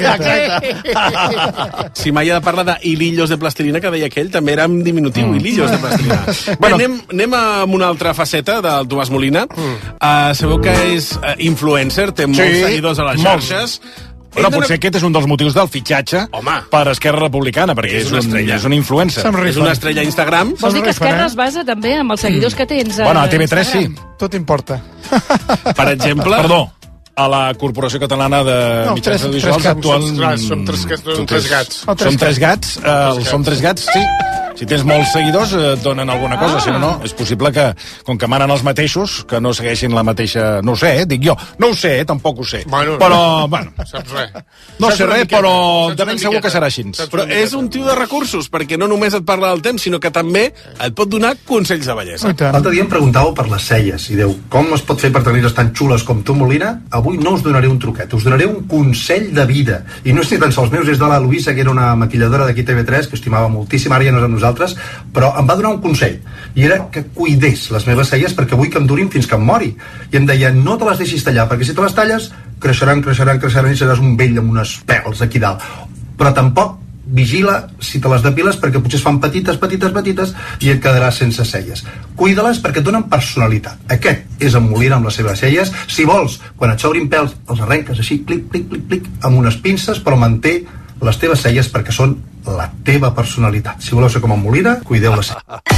T: si mai ha de parlar de hilillos de plastilina, que deia aquell, també era en diminutiu, mm. hilillos de plastilina. Bueno, anem, anem amb una altra faceta del Tomàs Molina. Mm. Uh, sabeu que és uh, influencer, té molts
M: Sí,
T: seguidors a les
M: molts.
T: xarxes.
M: Bueno, potser aquest és un dels motius del fitxatge
T: Home.
M: per Esquerra Republicana, perquè és,
T: És una
M: un,
T: estrella.
M: és un influencer.
T: És una estrella a Instagram.
N: Vols dir que Esquerra es basa també amb els seguidors que tens a
M: Bueno, a T V tres sí.
N: Instagram?
S: Tot importa.
T: Per exemple...
M: Perdó, a la Corporació Catalana de
S: No,
M: Mitjans
S: tres-
M: Audiovisuals
S: tres gats.
M: actual...
O: Clar, som tres- som tres gats.
M: Som tres, tres gats, eh, som tres gats, sí. Si tens molts seguidors, eh, et donen alguna cosa, ah. si no, no. És possible que, com que manen els mateixos, que no segueixin la mateixa... No ho sé, eh, dic jo. No ho sé, eh, tampoc ho sé.
O: Bueno,
M: però, bueno...
O: Saps res.
M: No
O: Saps
M: sé
O: una
M: res,
O: miqueta,
M: però
O: saps
M: de
O: una
M: ben segur
O: miqueta.
M: que serà així.
O: Saps
T: Però
O: una
T: és
O: miqueta.
T: un tio de recursos, perquè no només et parla del temps, sinó que també et pot donar consells de bellesa.
B: L'altre dia em preguntàveu per les celles i deu, com es pot fer per tenir-les tan xules com tu, Molina? Avui no us donaré un truquet, us donaré un consell de vida. I no és ni tan sols meus, és de la Luisa, que era una maquilladora d'aquí T V tres, que estimava moltíssim, ara ja no és amb nosaltres, però em va donar un consell, i era que cuidés les meves celles perquè vull que em durin fins que em mori. I em deia, no te les deixis tallar, perquè si te les talles, creixeran, creixeran, creixeran, i seràs un vell amb unes pèls aquí dalt. Però tampoc vigila si te les depiles, perquè potser es fan petites, petites, petites i et quedaràs sense celles. Cuida-les perquè et donen personalitat. Aquest és en Molina amb les seves celles. Si vols, quan et sobrin pèls, els arrenques així, clic, clic, clic, clic, amb unes pinces, però manté les teves celles perquè són la teva personalitat. Si voleu ser com en Molina, cuideu-les.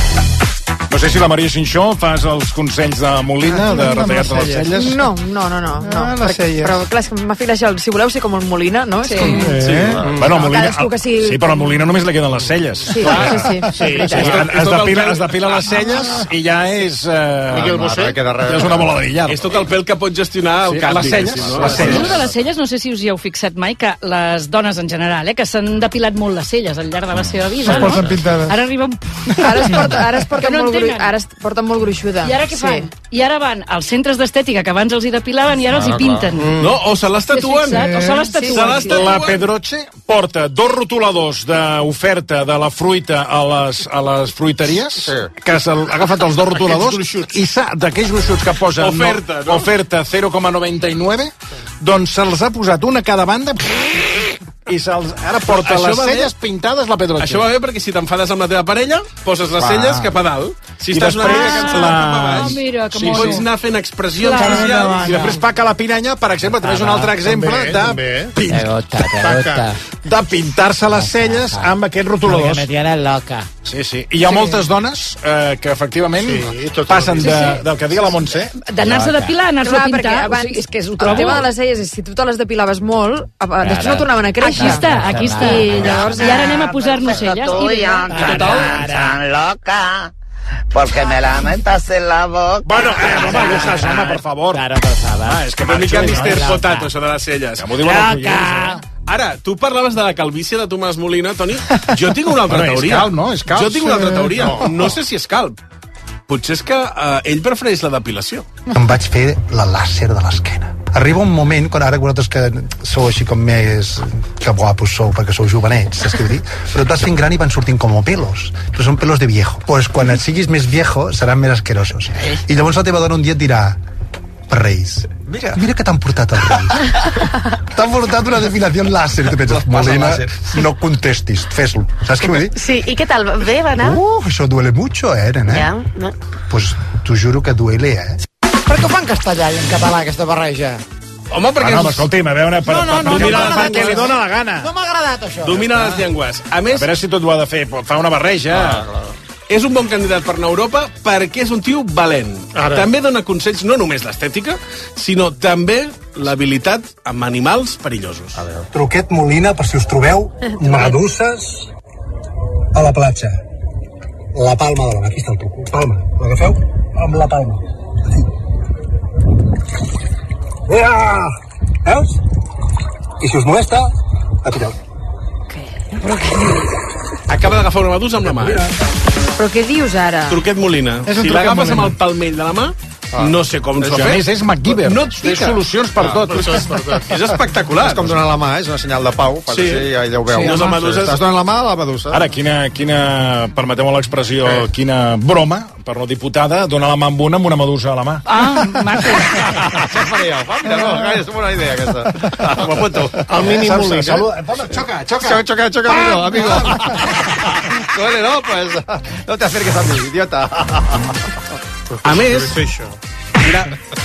M: No sé si la Maria Xinxó fas els consells de Molina, de retallar-te les celles.
R: No, no, no, no. no.
S: Ah, les celles.
R: Però clar, és que m'ha filat el... Si voleu ser com el Molina, no?
N: Sí.
R: És com...
M: Sí.
S: Eh?
M: Bueno,
R: No,
M: Molina,
R: cadascú que sí.
M: sí, però a Molina només li queden les celles.
R: Sí, sí, sí.
O: Sí,
R: és veritat.
O: sí,
M: Es,
T: és
M: es,
T: tot el
M: depila,
T: pèl.
M: es depila les celles i ja és... Eh,
O: Miquel Bosé.
M: és una bola de billar.
T: És tot el pèl que pot gestionar el
M: Sí,
T: cap.
M: les celles,
T: diguéssim, no?
M: les celles.
N: Això de les celles, no sé si us hi heu fixat mai, que les dones en general, eh, que s'han depilat molt les celles al llarg de la seva vida,
S: Es
N: no?
S: posen pintades.
N: Ara arriben...
R: Ara es porta, ara es porta,
N: Que no
R: molt, gru...
N: entenen.
R: ara es porta molt gruixuda.
N: I ara què fan? I ara van als centres d'estètica, que abans els hi depilaven, i ara els hi
Q: Ah,
N: pinten.
T: No, o se les tatuen.
N: T'has fixat? O se les
T: Se
N: tatuen.
T: les
N: Sí.
T: tatuen.
M: La Pedroche porta dos rotuladors d'oferta de la fruita a les, a les fruiteries,
Q: Sí.
M: que s'ha agafat els dos rotuladors i s'ha, d'aquells gruixuts que posen
T: Oferta, no?
M: oferta zero coma noranta y nueve, doncs se'ls ha posat una a cada banda i se'ls, ara porta
T: Això
M: les
T: va bé.
M: celles pintades la Pedroche.
T: Això va bé perquè si t'enfades amb la teva parella, poses les
M: Va.
T: celles cap a dalt. Si
M: I
T: estàs una
M: després
T: mica cansada,
M: la-
T: cap a
N: Ah,
T: baix.
N: mira, que
T: Sí,
N: mono.
T: pots anar fent expressions
N: Clar.
T: facials.
M: I després Paca la Piranya, per exemple, també és un altre exemple
O: també,
M: de,
O: també.
M: pin-
A: Te gusta, te gusta.
M: de pintar-se les celles amb aquests rotuladors.
A: Porque me tienes loca.
M: Sí, sí. I hi ha sí. moltes dones eh, que efectivament
O: Sí, tot
M: passen
O: el
M: de,
N: Sí, sí.
M: del que diga la Montse.
N: D'anar-se a depilar, anar-se a
R: Clar, perquè
N: pintar.
R: abans,
N: O sigui, és que és, ho
R: el
N: trobo...
R: tema de les celles és si tu te les depilaves molt, a- després no tornaven a créixer.
N: Aquí està, aquí està.
R: I llavors,
N: I ara anem a posar-nos celles. I vinga.
A: Tan loca. Porque me la metas en la boca.
M: Bueno, eh, home, Lucas, home, per favor.
A: Claro, por favor.
M: Ah, és que
T: Una mica
M: marxo,
T: mister
M: no?
T: Potato, això de les celles.
M: Que m'ho diuen els oients,
A: Loca.
M: eh?
T: Ara, tu parlaves de la calvície de Tomàs Molina, Toni. Jo tinc una altra
M: Bueno, és
T: teoria.
M: calb, no? És calb.
T: Jo tinc una altra teoria.
M: No.
T: No sé si és calb. Potser és que eh, ell prefereix la depilació.
B: Em vaig fer la làser de l'esquena. Arriba un moment, quan ara vosaltres que sou així com més... que guapos sou, perquè sou jovenets, saps què vull dir? Però et vas fent gran i van sortint com pelos. Però són pelos de viejo. Pues quan et siguis més viejo, seran més asquerosos. I llavors la teva dona un dia et dirà: Reis, mira, mira que t'han portat els Reis. T'han portat una depilació làser. I tu penses, Molina, no contestis, fes-lo. Saps què vull dir?
D: Sí, i què tal? Bé, va anar?
B: Uh, això duele mucho, eh, nena?
D: Ja, no.
B: Pues t'ho juro que duele, eh?
S: Per què ho fan en castellà i en català, aquesta barreja?
T: Home, perquè...
M: Bueno, home, escolti'm, a veure, per,
S: No, no,
M: per,
S: no,
M: per,
S: no
M: per,
S: m'ha
M: per,
S: agradat
M: què li
S: això.
M: dóna la gana.
S: No m'ha agradat, això.
T: Domina les llengües. A més,
M: A veure si tot ho ha de fer, fa una barreja.
T: és un bon candidat per anar a Europa perquè és un tio valent. Ara. També dona consells, no només l'estètica, sinó també l'habilitat amb animals perillosos.
B: Truquet Molina, per si us trobeu meduses a la platja. La palma de la mà, aquí està el truc. Palma, l'agafeu amb la palma. Ea! Veus? I si us molesta, la tireu.
T: Acaba d'agafar una medusa amb la mà.
R: Però què dius ara?
T: Truquet Molina. Si l'agafes amb el palmell de la mà, Ah. no sé com s'ho ha fet.
M: És MacGyver.
T: No et
M: Té solucions per
T: Ah,
M: tot.
T: solucions per tot. És espectacular.
Q: És com donar la mà, és una senyal de pau.
T: Sí.
Q: Sí, ja ho veu.
T: Sí, les meduses-
Q: Estàs donant la mà a la medusa.
M: Ara, quina, quina permeteu l'expressió, eh. quina broma, per no diputada, donar la mà amb una amb una medusa a la mà.
N: Ah, maco.
Q: Això faria jo. Mira, no, és una bona idea, aquesta. M'ho apunto.
O: El mínim Molina.
Q: Xoca, xoca. Xoca, xoca, amigo, amigo. Bueno, no, pues, no te acerques a mi, idiota.
T: A més, Gra...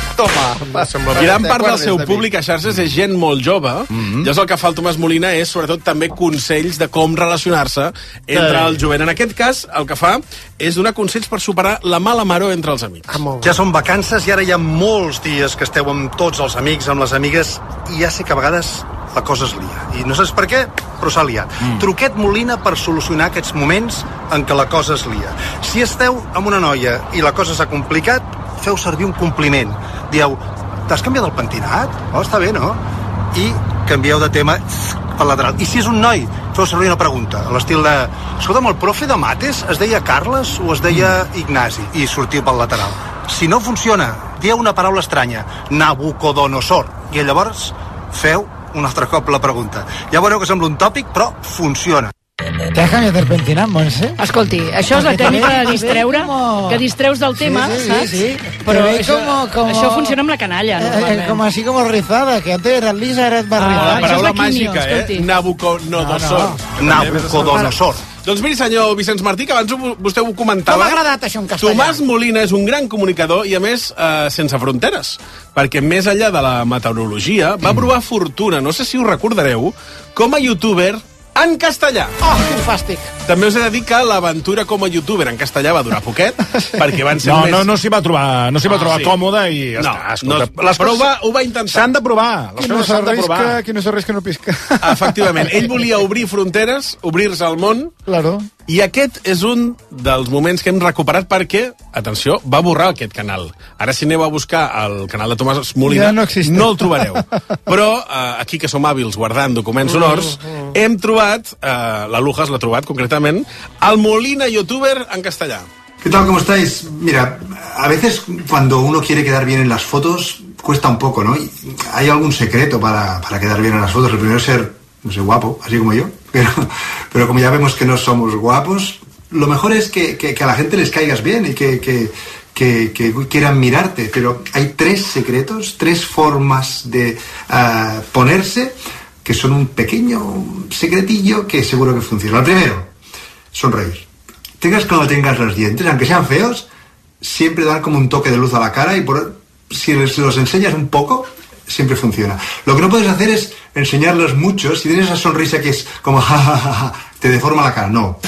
Q: Toma.
T: gran part del seu públic a xarxes és gent molt jove. Mm-hmm. Llavors el que fa el Tomàs Molina és, sobretot, també consells de com relacionar-se entre el jovent. En aquest cas, el que fa és donar consells per superar la mala maror entre els amics.
B: Ja són vacances i ara hi ha molts dies que esteu amb tots els amics, amb les amigues, i ja sé que a vegades la cosa es lia. I no saps per què, però s'ha liat. Mm. Truquet Molina per solucionar aquests moments en què la cosa es lia. Si esteu amb una noia i la cosa s'ha complicat, feu servir un compliment. Dieu, t'has canviat el pentinat? Oh, està bé, no? I canvieu de tema pel lateral. I si és un noi, feu servir una pregunta, a l'estil de... Escolta'm, el profe de mates es deia Carles o es deia Ignasi? I sortiu pel lateral. Si no funciona, dieu una paraula estranya, Nabucodonosor. I llavors feu un altre cop la pregunta. Ja veureu que sembla un tòpic, però funciona.
S: ¿Te has cambiado el pentinat, Montse?
N: Escolti, això és la tècnica de distreure, que distreus del tema,
S: sí, sí,
N: saps?
S: Sí, sí.
N: Però
S: Te ve
N: això,
S: como, como...
N: això funciona amb la canalla,
S: Eh, eh,
N: normalment.
S: como así como rizada, que antes eras lisa, eres más
T: Ah,
S: rizada.
T: la paraula
N: això és la quimio,
T: màgica, eh?
N: escolti.
T: Nabucodonosor.
B: Nabucodonosor.
T: Doncs miri, senyor Vicenç Martí, que abans ho- vostè ho comentava.
S: No m'ha agradat això en castellà.
T: Tomàs Molina és un gran comunicador i, a més, eh, sense fronteres. Perquè més enllà de la meteorologia, va provar fortuna, no sé si ho recordareu, com a youtuber en castellà.
S: Oh, quin fàstic.
T: També us he de dir que l'aventura com a youtuber en castellà va durar poquet, perquè van ser
M: No,
T: més...
M: no, no s'hi va trobar, no s'hi va
T: Ah,
M: trobar
T: sí.
M: còmode i ja
T: No,
M: està.
T: no,
M: Escolta,
T: les però ho va, ho va intentar.
M: S'han de provar. Les
S: Qui no
M: coses s'han de provar.
S: s'arrisca, qui no s'arrisca no pisca.
T: Efectivament, ell volia obrir fronteres, obrir-se al món,
S: Claro.
T: i aquest és un dels moments que hem recuperat perquè, atenció, va borrar aquest canal. Ara si aneu a buscar el canal de Tomàs Molina,
S: Ja no existe.
T: no el trobareu. Però eh, aquí, que som hàbils guardant documents sonors, hem trobat, eh, la Lujas l'ha trobat concretament, el Molina youtuber en castellà.
B: ¿Qué tal? ¿Cómo estáis? Mira, a veces cuando uno quiere quedar bien en las fotos, cuesta un poco, ¿no? Y hay algún secreto para, para quedar bien en las fotos. El primero es ser, no sé, guapo, así como yo. Pero, pero como ya vemos que no somos guapos, lo mejor es que, que, que a la gente les caigas bien y que, que, que, que quieran mirarte. Pero hay tres secretos, tres formas de uh, ponerse, que son un pequeño secretillo que seguro que funciona. El primero, sonreír. Tengas como tengas los dientes, aunque sean feos, siempre dan como un toque de luz a la cara y por, si les- los enseñas un poco, siempre funciona. Lo que no puedes hacer es enseñarlos mucho. Si tienes esa sonrisa que es como ja, ja, ja, ja, te deforma la cara. No.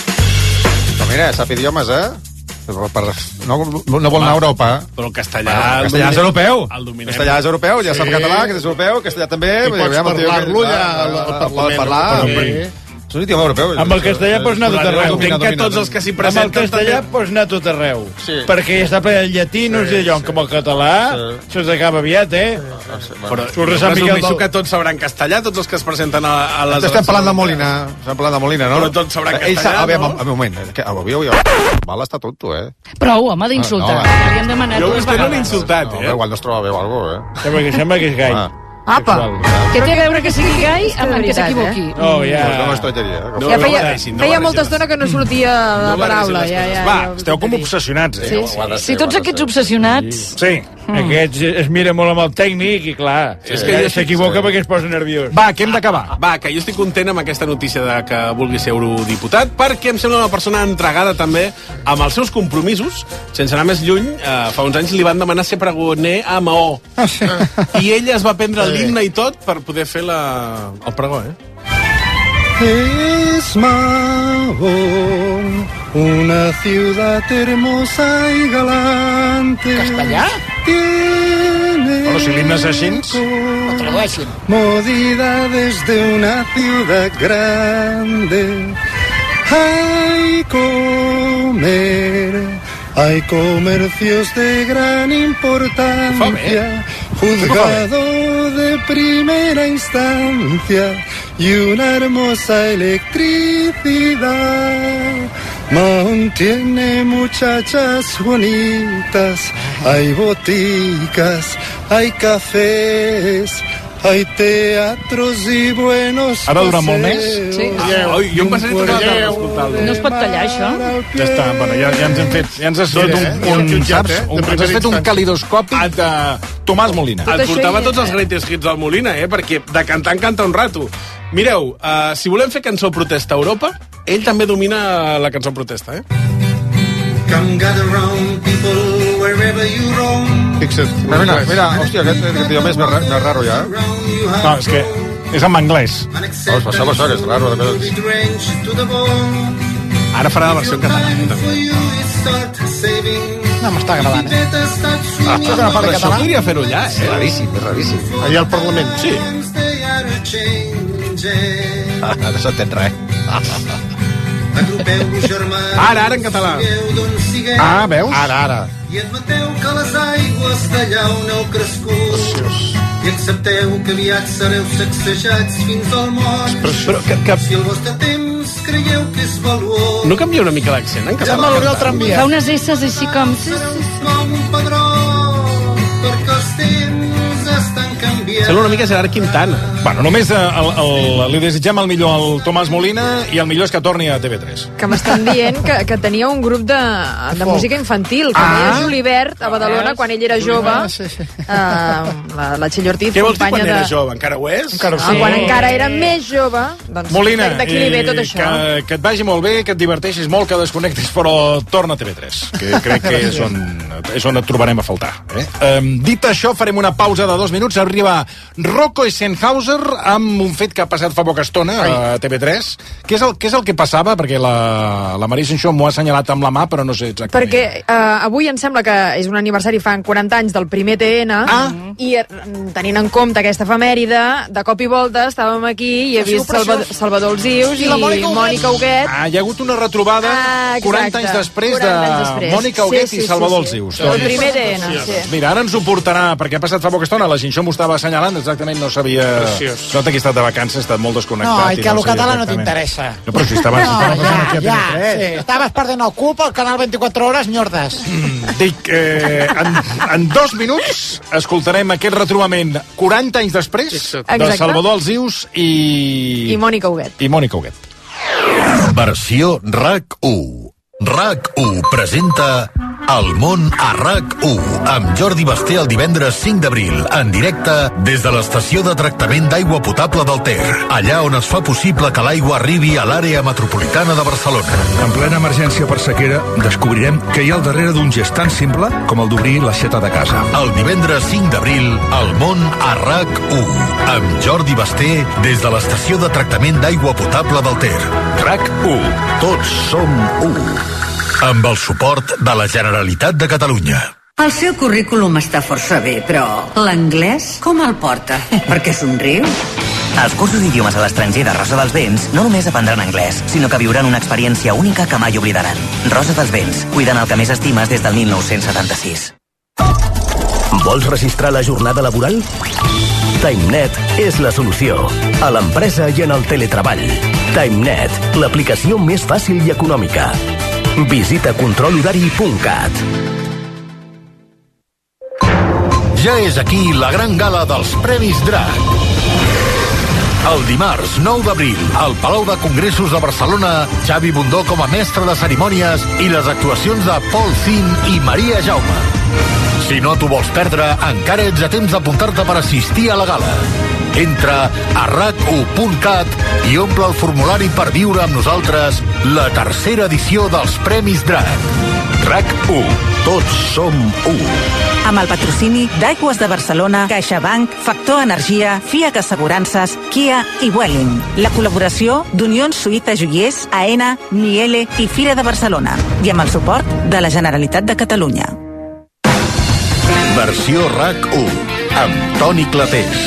Q: Però mira, sap idiomes, eh? Per, per, no, no vol anar a Europa.
T: Però el castellà...
Q: Bueno, el
T: el
Q: castellà és
T: dominem-
Q: europeu.
T: El dominem.
Q: Castellà és europeu, ja
T: Sí.
Q: sap català, que és europeu, castellà també.
O: I pots parlar-lo ja al- al
Q: Pots
O: Parlament.
Q: parlar.
O: Sí.
Q: És un idioma europeu.
S: Amb el castellà pots anar a tot arreu.
T: Entenc que tots els que s'hi
S: Amb el
T: presenten...
S: castellà
T: també-
S: pots anar a tot arreu.
Q: Sí.
S: Perquè ja està ple de llatinos
Q: Sí,
S: i allò,
Q: sí.
S: com el català, això s'acaba aviat, eh?
T: Però
S: Surt a Sant
T: jo
S: Miquel
T: presumeixo
S: del-
T: que tots sabran castellà, tots els que es presenten a, a les...
Q: Estem parlant de Molina, estem parlant de Molina, no?
T: Però tots sabran
Q: Ell
T: castellà,
Q: sap- a veure,
T: no?
Q: a, a, un moment, que avui, avui, Val està tonto, eh?
N: Prou, home, d'insultar.
Q: Ah, no, va.
N: Li hem demanat
T: Jo a
N: dues
T: vostè no l'he
N: vegades.
T: insultat,
Q: No,
T: eh?
Q: igual no es troba bé o alguna cosa, eh?
S: Sembla que, sembla que és gai.
Q: Ah.
R: Apa!
N: Què té a veure que sigui gai
R: És que
N: amb
R: de
N: el que
R: veritat,
N: s'equivoqui?
S: No, ja...
Q: Pues no m'estranyaria. eh?
T: No,
R: Ja
T: no
R: feia,
T: barregin, no
R: feia
T: barregin
R: molta
T: les
R: estona que no sortia la
T: No
R: paraula.
T: barregin
R: Ja,
T: les
R: ja,
T: coses.
R: ja,
T: Va,
M: Esteu com obsessionats, eh?
N: Sí,
Q: ho ha de
N: sí.
Q: ser,
N: Si tots
Q: ho ha de
N: aquests
Q: ser.
N: obsessionats...
S: Sí, mm. aquests es mira molt amb el tècnic i, clar,
T: És
S: és
T: que
S: que
T: jo-
S: s'equivoca perquè es posa nerviós.
M: Va, que hem d'acabar.
T: Va, que jo estic content amb aquesta notícia de que vulgui ser eurodiputat, perquè em sembla una persona entregada també amb els seus compromisos. Sense anar més lluny, eh, fa uns anys li van demanar ser pregoner a Maó.
S: Ah, sí.
T: I ella es va prendre l'himne i tot per poder fer la... el pregó, eh?
B: Es Mahón, una ciudad hermosa y galante.
S: Castellà?
M: Bueno, si l'himne és així...
S: Ho tradueixin.
B: Movida desde una ciudad grande. Hay comer, hay comercios de gran importancia, juzgado de primera instancia y una hermosa electricidad. Mahón tiene muchachas bonitas, hay boticas, hay cafés, hay teatros i buenos
M: ha de durar molt més?
N: Sí.
M: Ah, oi, jo em passaré tota la tarda escoltant-lo.
N: No es pot tallar, això?
M: Ja està, bueno, ja, ja ens hem fet, ja ens has fet un, un, saps, un, ens has fet un calidoscopi de Tomàs Molina.
T: Et portava tots els greatest hits del Molina, eh? Perquè de cantar en canta un rato. Mireu, uh, si volem fer cançó protesta a Europa, ell també domina la cançó protesta, eh?
B: Come gather round, people, wherever you roam.
Q: Fixa't. Mira, mira, hòstia, aquest, aquest idioma és més, més raro ja.
M: No, és que és en anglès.
Q: Oh, això, això, que és raro.
T: Ara farà la versió en català.
S: No m'està agradant, eh?
T: Ah, però això podria fer-ho allà, eh?
Q: És raríssim, és raríssim.
O: Allà al Parlament.
T: Sí.
Q: Ah, no s'entén res.
T: Ara, ara en català.
M: Ah, veus?
Q: Ara, ara.
B: I admeteu que les aigües d'allà on heu crescut i accepteu que aviat sereu sacsejats fins al mort.
T: Però, però que, que...
B: Si el vostre temps creieu que és valuós,
T: no canvia una mica l'accent en català?
S: Sembla l'Oriol Tramvia.
N: Fa unes esses així com...
B: com un padró, perquè els temps estan canviant.
T: Sembla una mica Gerard Quintana.
M: Bueno, només el, el, li desitgem el millor al Tomàs Molina i el millor és que torni a T V tres.
R: Que m'estan dient que, que tenia un grup de, de música infantil, que
M: Ah.
R: deia Julibert a Badalona quan ell era jove.
S: Ah, sí, sí.
R: Uh, la, la Txell Ortiz,
T: Què vols dir quan
R: companya
T: era
R: de...
T: jove? Encara ho és?
S: Encara ho
R: Ah, quan encara era més jove, doncs
M: Molina,
R: d'aquí li ve tot això.
M: que, que et vagi molt bé, que et diverteixis molt, que desconnectis, però torna a T V tres, que crec que és on, és on et trobarem a faltar. Eh? Um, dit això, farem una pausa de dos minuts. Arriba Rocco Eisenhauser amb un fet que ha passat fa poca estona a T V tres. Què és el, què és el que passava? Perquè la, la Maria Sanchó m'ho ha assenyalat amb la mà, però no sé exactament.
R: Perquè uh, avui em sembla que és un aniversari, fan quaranta anys del primer T N, ah. i uh, tenint en compte aquesta efemèride, de cop i volta estàvem aquí i he vist Salvador, Salvador Alzius i, i Mònica Huguet.
M: Ah, hi ha hagut una retrobada
R: ah,
M: quaranta anys després de
R: després.
M: Mònica Huguet
R: sí, sí,
M: i Salvador
R: sí, sí.
M: Alzius.
R: El primer T N, sí.
M: Mira, ara ens ho portarà, perquè ha passat fa poca estona, la Xinxó m'ho estava assenyalant, exactament no sabia...
T: Preciós.
M: Nota que he estat de vacances, he estat molt desconnectat.
S: No, i que
M: no
S: el català no
M: exactament.
S: t'interessa.
M: No, però si estaves...
S: No,
M: estaves
S: ja,
M: aquí a
S: ja,
M: T V tres.
S: sí. Estaves perdent el cul pel canal vint-i-quatre hores, nyordes.
M: Dic, eh, en, en dos minuts escoltarem aquest retrobament quaranta anys després de
R: Exacte.
M: Salvador Alzius i...
R: I Mònica Huguet.
M: I Mònica Huguet.
F: Versió RAC u. RAC u presenta El món a RAC u amb Jordi Basté el divendres cinc d'abril en directe des de l'estació de tractament d'aigua potable del Ter, allà on es fa possible que l'aigua arribi a l'àrea metropolitana de Barcelona.
G: En plena emergència per sequera descobrirem que hi ha al darrere d'un gest tan simple com el d'obrir l'aixeta de casa.
F: El divendres cinc d'abril, El món a RAC u amb Jordi Basté des de l'estació de tractament d'aigua potable del Ter. RAC u. Tots som u. Amb el suport de la Generalitat de Catalunya.
H: El seu currículum està força bé, però l'anglès com el porta? Per què somriu?
I: Als cursos d'idiomes a l'estranger de Rosa dels Vents no només aprendran anglès, sinó que viuran una experiència única que mai oblidaran. Rosa dels Vents, cuidant el que més estimes des del mil nou-cents setanta-sis.
X: Vols registrar la jornada laboral? TimeNet és la solució. A l'empresa i en el teletreball. TimeNet, l'aplicació més fàcil i econòmica. Visita control horari punt cat.
F: Ja és aquí la gran gala dels Premis Drac. El dimarts nou d'abril, al Palau de Congressos de Barcelona, Xavi Bundó com a mestre de cerimònies i les actuacions de Paul Zin i Maria Jaume. Si no t'ho vols perdre, encara ets a temps d'apuntar-te per assistir a la gala. Entra a rac u punt cat i omple el formulari per viure amb nosaltres la tercera edició dels Premis Drac.
X: RAC u. Tots som u.
J: Amb el patrocini d'Aigües de Barcelona, CaixaBank, Factor Energia, Fiat Assegurances, Kia i Vueling. La col·laboració d'Unions Suïta Joiers, AENA, Miele i Fira de Barcelona. I amb el suport de la Generalitat de Catalunya.
X: Versió RAC u, amb Toni Clapés.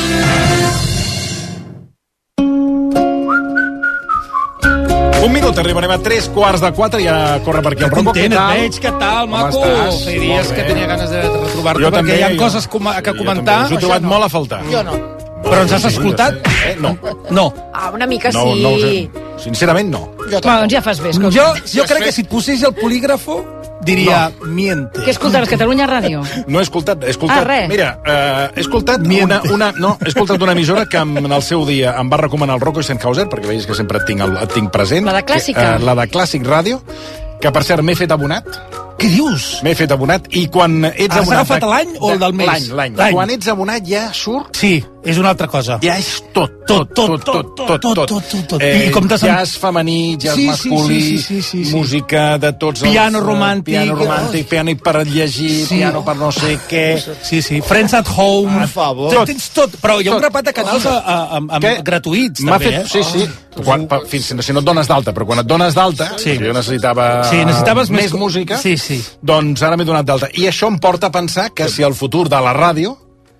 M: Un minut, arribarem a tres quarts de quatre i ja corre per aquí el Rocco.
K: Content, et veig, què tal, maco? Feia dies que tenia ganes de retrobar-te perquè també, hi ha jo, coses com a, que comentar.
M: Us he trobat molt a faltar.
K: Jo no. Però ens has escoltat?
M: Eh, no.
K: No.
R: Ah, una mica
M: no,
R: sí.
M: No, no, sincerament no.
N: Jo Va, doncs ja fas bé.
K: Jo, jo crec que si et posés el polígrafo diria no. Miente.
N: Què escoltaves, Catalunya Ràdio?
M: No he escoltat, he escoltat...
N: Ah, res.
M: Mira, uh, he escoltat una, una, no, he escoltat una emissora que en el seu dia em va recomanar el Rocco Stockhauser, perquè veus que sempre et tinc, el, et tinc present.
N: La de Clàssica?
M: Que, uh, la de Clàssic Ràdio, que per cert m'he fet abonat.
K: Què dius?
M: M'he fet abonat i quan ets
K: Has
M: abonat...
K: Has agafat l'any o el del mes?
M: L'any, l'any. Quan ets abonat ja surt...
K: Sí, és una altra cosa.
M: Ja és tot, tot, tot, tot, tot, tot. tot. Eh, I com jazz femení, jazz
K: sí,
M: masculí,
K: sí, sí, sí, sí, sí.
M: música de tots els...
K: Piano romàntic.
M: Piano romàntic, piano per llegir, sí. Piano per no sé què...
K: Sí, sí, Friends at Home...
M: Per favor.
K: Tot. Tens tot, però hi ha un grapat de canals a, a, a, a, gratuïts, també,
M: fet,
K: eh?
M: Sí, sí. Oh. Quan, pa, fins, si no et dones d'alta, però quan et dones d'alta, sí. Jo necessitava
K: sí, necessitaves
M: més,
K: més
M: música,
K: sí, sí.
M: Doncs ara m'he donat d'alta. I això em porta a pensar que si el futur de la ràdio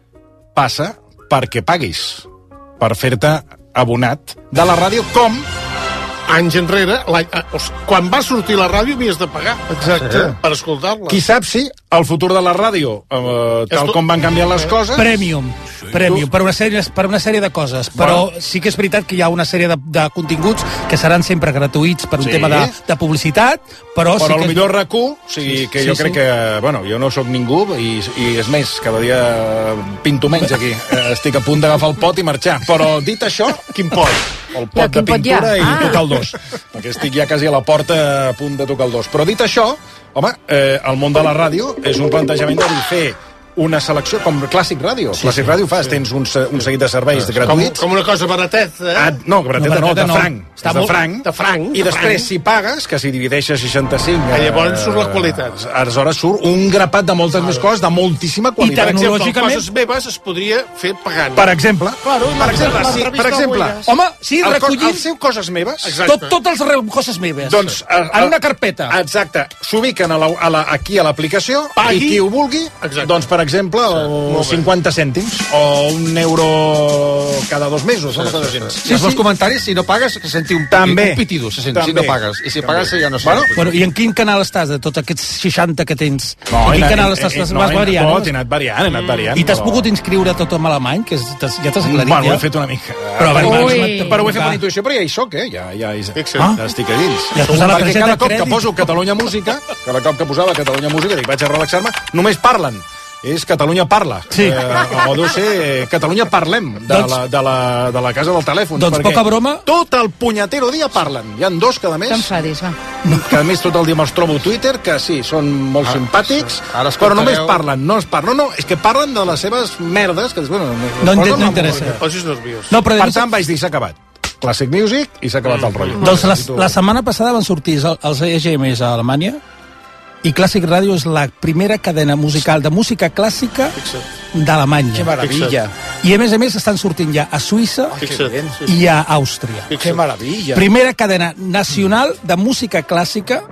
M: passa perquè paguis per fer-te abonat de la ràdio, com
O: anys enrere, quan va sortir la ràdio havies de pagar.
M: Exacte.
O: Per escoltar-la.
M: Qui sap si el futur de la ràdio, eh, tal com van canviar les coses...
K: Premium. Premium, per una sèrie, per una sèrie de coses. Però bueno. Sí que és veritat que hi ha una sèrie de, de continguts que seran sempre gratuïts per un sí. tema de, de publicitat, però...
M: Però
K: sí que...
M: el millor RAC u, o sigui, que jo sí, crec sí. que... Bueno, jo no sóc ningú i, i és més, cada dia pinto menys aquí. Estic a punt d'agafar el pot i marxar. Però dit això, quin pot? El pot ja, de pintura i ah. tocar el dos. Perquè estic ja quasi a la porta a punt de tocar el dos. Però dit això, home, eh, el món de la ràdio és un plantejament de dir fer una selecció com Clàssic Ràdio. Sí, Clàssic sí, Ràdio fa, sí. Tens un, un seguit de serveis sí. gratuïts.
O: Com, com una cosa barateta, eh?
M: Ah, no, barateta no, no, de franc.
O: Està
M: de franc.
O: De franc.
M: I després, si pagues, que si divideixes seixanta-cinc...
O: Eh, llavors surt la qualitat.
M: Aleshores surt un grapat de moltes ah, més coses, de moltíssima qualitat.
O: I tecnològicament... coses meves es podria fer pagant.
M: Per exemple.
O: Claro,
M: per exemple, sí, per exemple.
K: Home, sí, recollint...
M: El seu Coses Meves.
K: Tot, tot els coses meves.
M: Doncs...
K: A, a, en una carpeta.
M: Exacte. S'ubiquen a la, a la, aquí a l'aplicació i qui ho vulgui, doncs, per exemple... cinquanta cèntims o un euro cada dos mesos. Sí, sí, sí.
Q: Si els sí. comentaris, si no pagues, se senti un,
M: també,
Q: un pitido, se senti, si no pagues. I si
M: també.
Q: pagues, ja no sé.
K: Bueno, bueno, I en quin canal estàs, de tots aquests seixanta que tens?
M: No,
K: en quin
M: anat,
K: canal estàs?
M: Eh,
K: eh,
M: no,
K: vas variant?
M: No, he anat variant, he anat variant.
K: I t'has
M: però...
K: pogut inscriure tot en alemany? Que és, ja t'has aclarit?
M: Bueno,
K: ja?
M: ho he fet una mica.
K: Però,
M: però,
K: Ui.
M: però ho he fet per intuïció, però ja hi soc, eh? Ja, ja, ja,
K: ah?
M: ja estic a dins.
K: Ja
M: Perquè cada cop que poso Catalunya Música, cada cop que posava Catalunya Música, dic, vaig a relaxar-me, només parlen. És Catalunya Parla.
K: Sí.
M: Eh, o deu ser Catalunya Parlem, de, doncs, la, de, la, de la casa del telèfon.
K: Doncs poca broma.
M: Tot el punyetero dia parlen. Hi ha dos que, a més...
N: T'enfadis, va.
M: Que, a més, tot el dia me'ls trobo a Twitter, que sí, són molt ah, simpàtics, ara però només parlen. No es parlen. No, no, és que parlen de les seves merdes, que, bueno,
K: no, no, no interessa.
M: No, però per tant, vaig dir, s'ha acabat. Classic Music i s'ha acabat el rotllo.
K: Doncs la, la setmana passada van sortir els E G Ms a Alemanya i Clàssic Ràdio és la primera cadena musical de música clàssica d'Alemanya.
Q: Que meravella.
K: I a més a més estan sortint ja a Suïssa
Q: oh,
K: i a Àustria.
Q: Que meravella.
K: Primera cadena nacional de música clàssica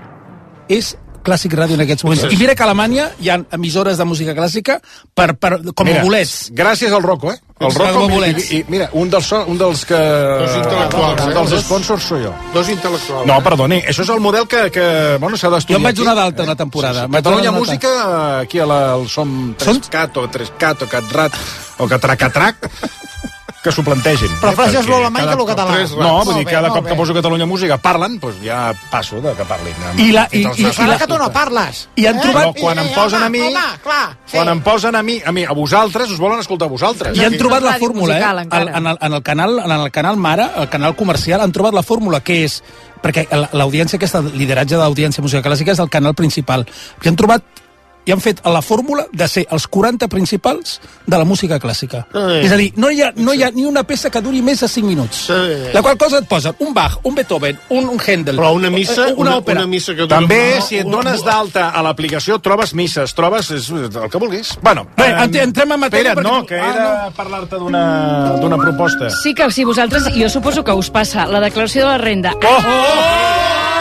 K: és Clàssic Ràdio en aquests moments. I mira que a Alemanya hi ha emissores de música clàssica per, per, com
M: mira,
K: a bolets.
M: Gràcies al Rocco, eh? El Rocco, i, i, i, mira, un dels, un dels que...
O: Dos intel·lectuals.
M: Un dels sponsors soy jo.
O: Dos intel·lectuals.
M: No, perdoni, això és el model que, que bueno, s'ha d'estudiar.
K: Jo em vaig donar d'alta una temporada.
M: Sí, sí. Catalunya Música, aquí a la, el Som tres cat o tres cat o Catrat o Catracatrac, que s'ho plantegin.
S: Però Francia és l'alemany que el català.
M: No, vull dir, cada cop que poso Catalunya Música parlen, doncs ja passo de que parlin.
K: I la... I, i,
S: i la que tu no parles.
K: I han trobat...
M: Però quan em posen a mi... Quan em posen a mi, a mi, a vosaltres, us volen escoltar a vosaltres.
K: I han trobat la fórmula, eh? En el, en el canal, en el canal Mare, el canal comercial, han trobat la fórmula, que és... Perquè l'audiència, aquesta lideratge d'audiència música clàssica és el canal principal. I han trobat i han fet la fórmula de ser els quaranta principals de la música clàssica.
O: Sí.
K: És a dir, no hi, ha, no hi ha ni una peça que duri més de cinc minuts. Sí. La qual cosa et posa un Bach, un Beethoven, un, un Händel...
O: Però una missa,
K: una,
O: una,
K: òpera.
O: una missa que dura...
M: També, si et dones d'alta a l'aplicació, trobes misses, trobes és, el que vulguis. Bueno,
K: Bé, eh, entrem en matèria...
M: Espera't, no, que
K: ah,
M: era
K: no.
M: parlar-te d'una d'una proposta.
N: Sí que si vosaltres, jo suposo que us passa la declaració de la renda.
M: Oh! oh!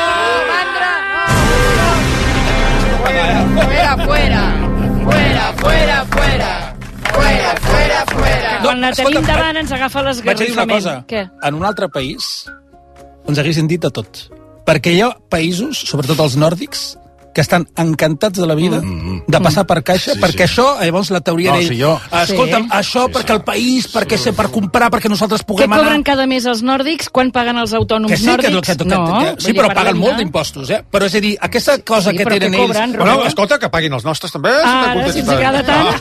R: Fuera, fuera. Fuera, fuera, fuera. Fuera, fuera, fuera.
N: Quan la tenim davant ens agafa
K: Vaig a dir una
N: l'esgarrifament.
K: cosa.
N: Què?
K: En un altre país ens haguessin dit de tot. Perquè hi ha països, sobretot els nòrdics, que estan encantats de la vida de passar per caixa,
M: Sí,
K: perquè
M: sí.
K: això, llavors la teoria
M: No,
K: d'ell,
M: si jo-
K: escolta'm,
N: Sí.
K: això perquè el país, perquè sé per comprar, perquè nosaltres
N: Què
K: puguem
N: cobren
K: anar...
N: cada mes els nòrdics? Quan paguen els autònoms
K: Que sí, que,
N: nòrdics?
K: que, que, que,
N: no,
K: que, sí,
N: vull dir,
K: però paguen
N: parlem
K: molt
N: de-
K: d'impostos, eh? Però és a dir, aquesta cosa
N: Sí,
K: que
N: però
K: tenen
N: què cobren,
K: ells...
N: Roger?
Q: Bueno, escolta, que paguin els nostres també. si
N: Ara,
Q: t'apuntes
N: si ens
Q: i
N: agrada tant.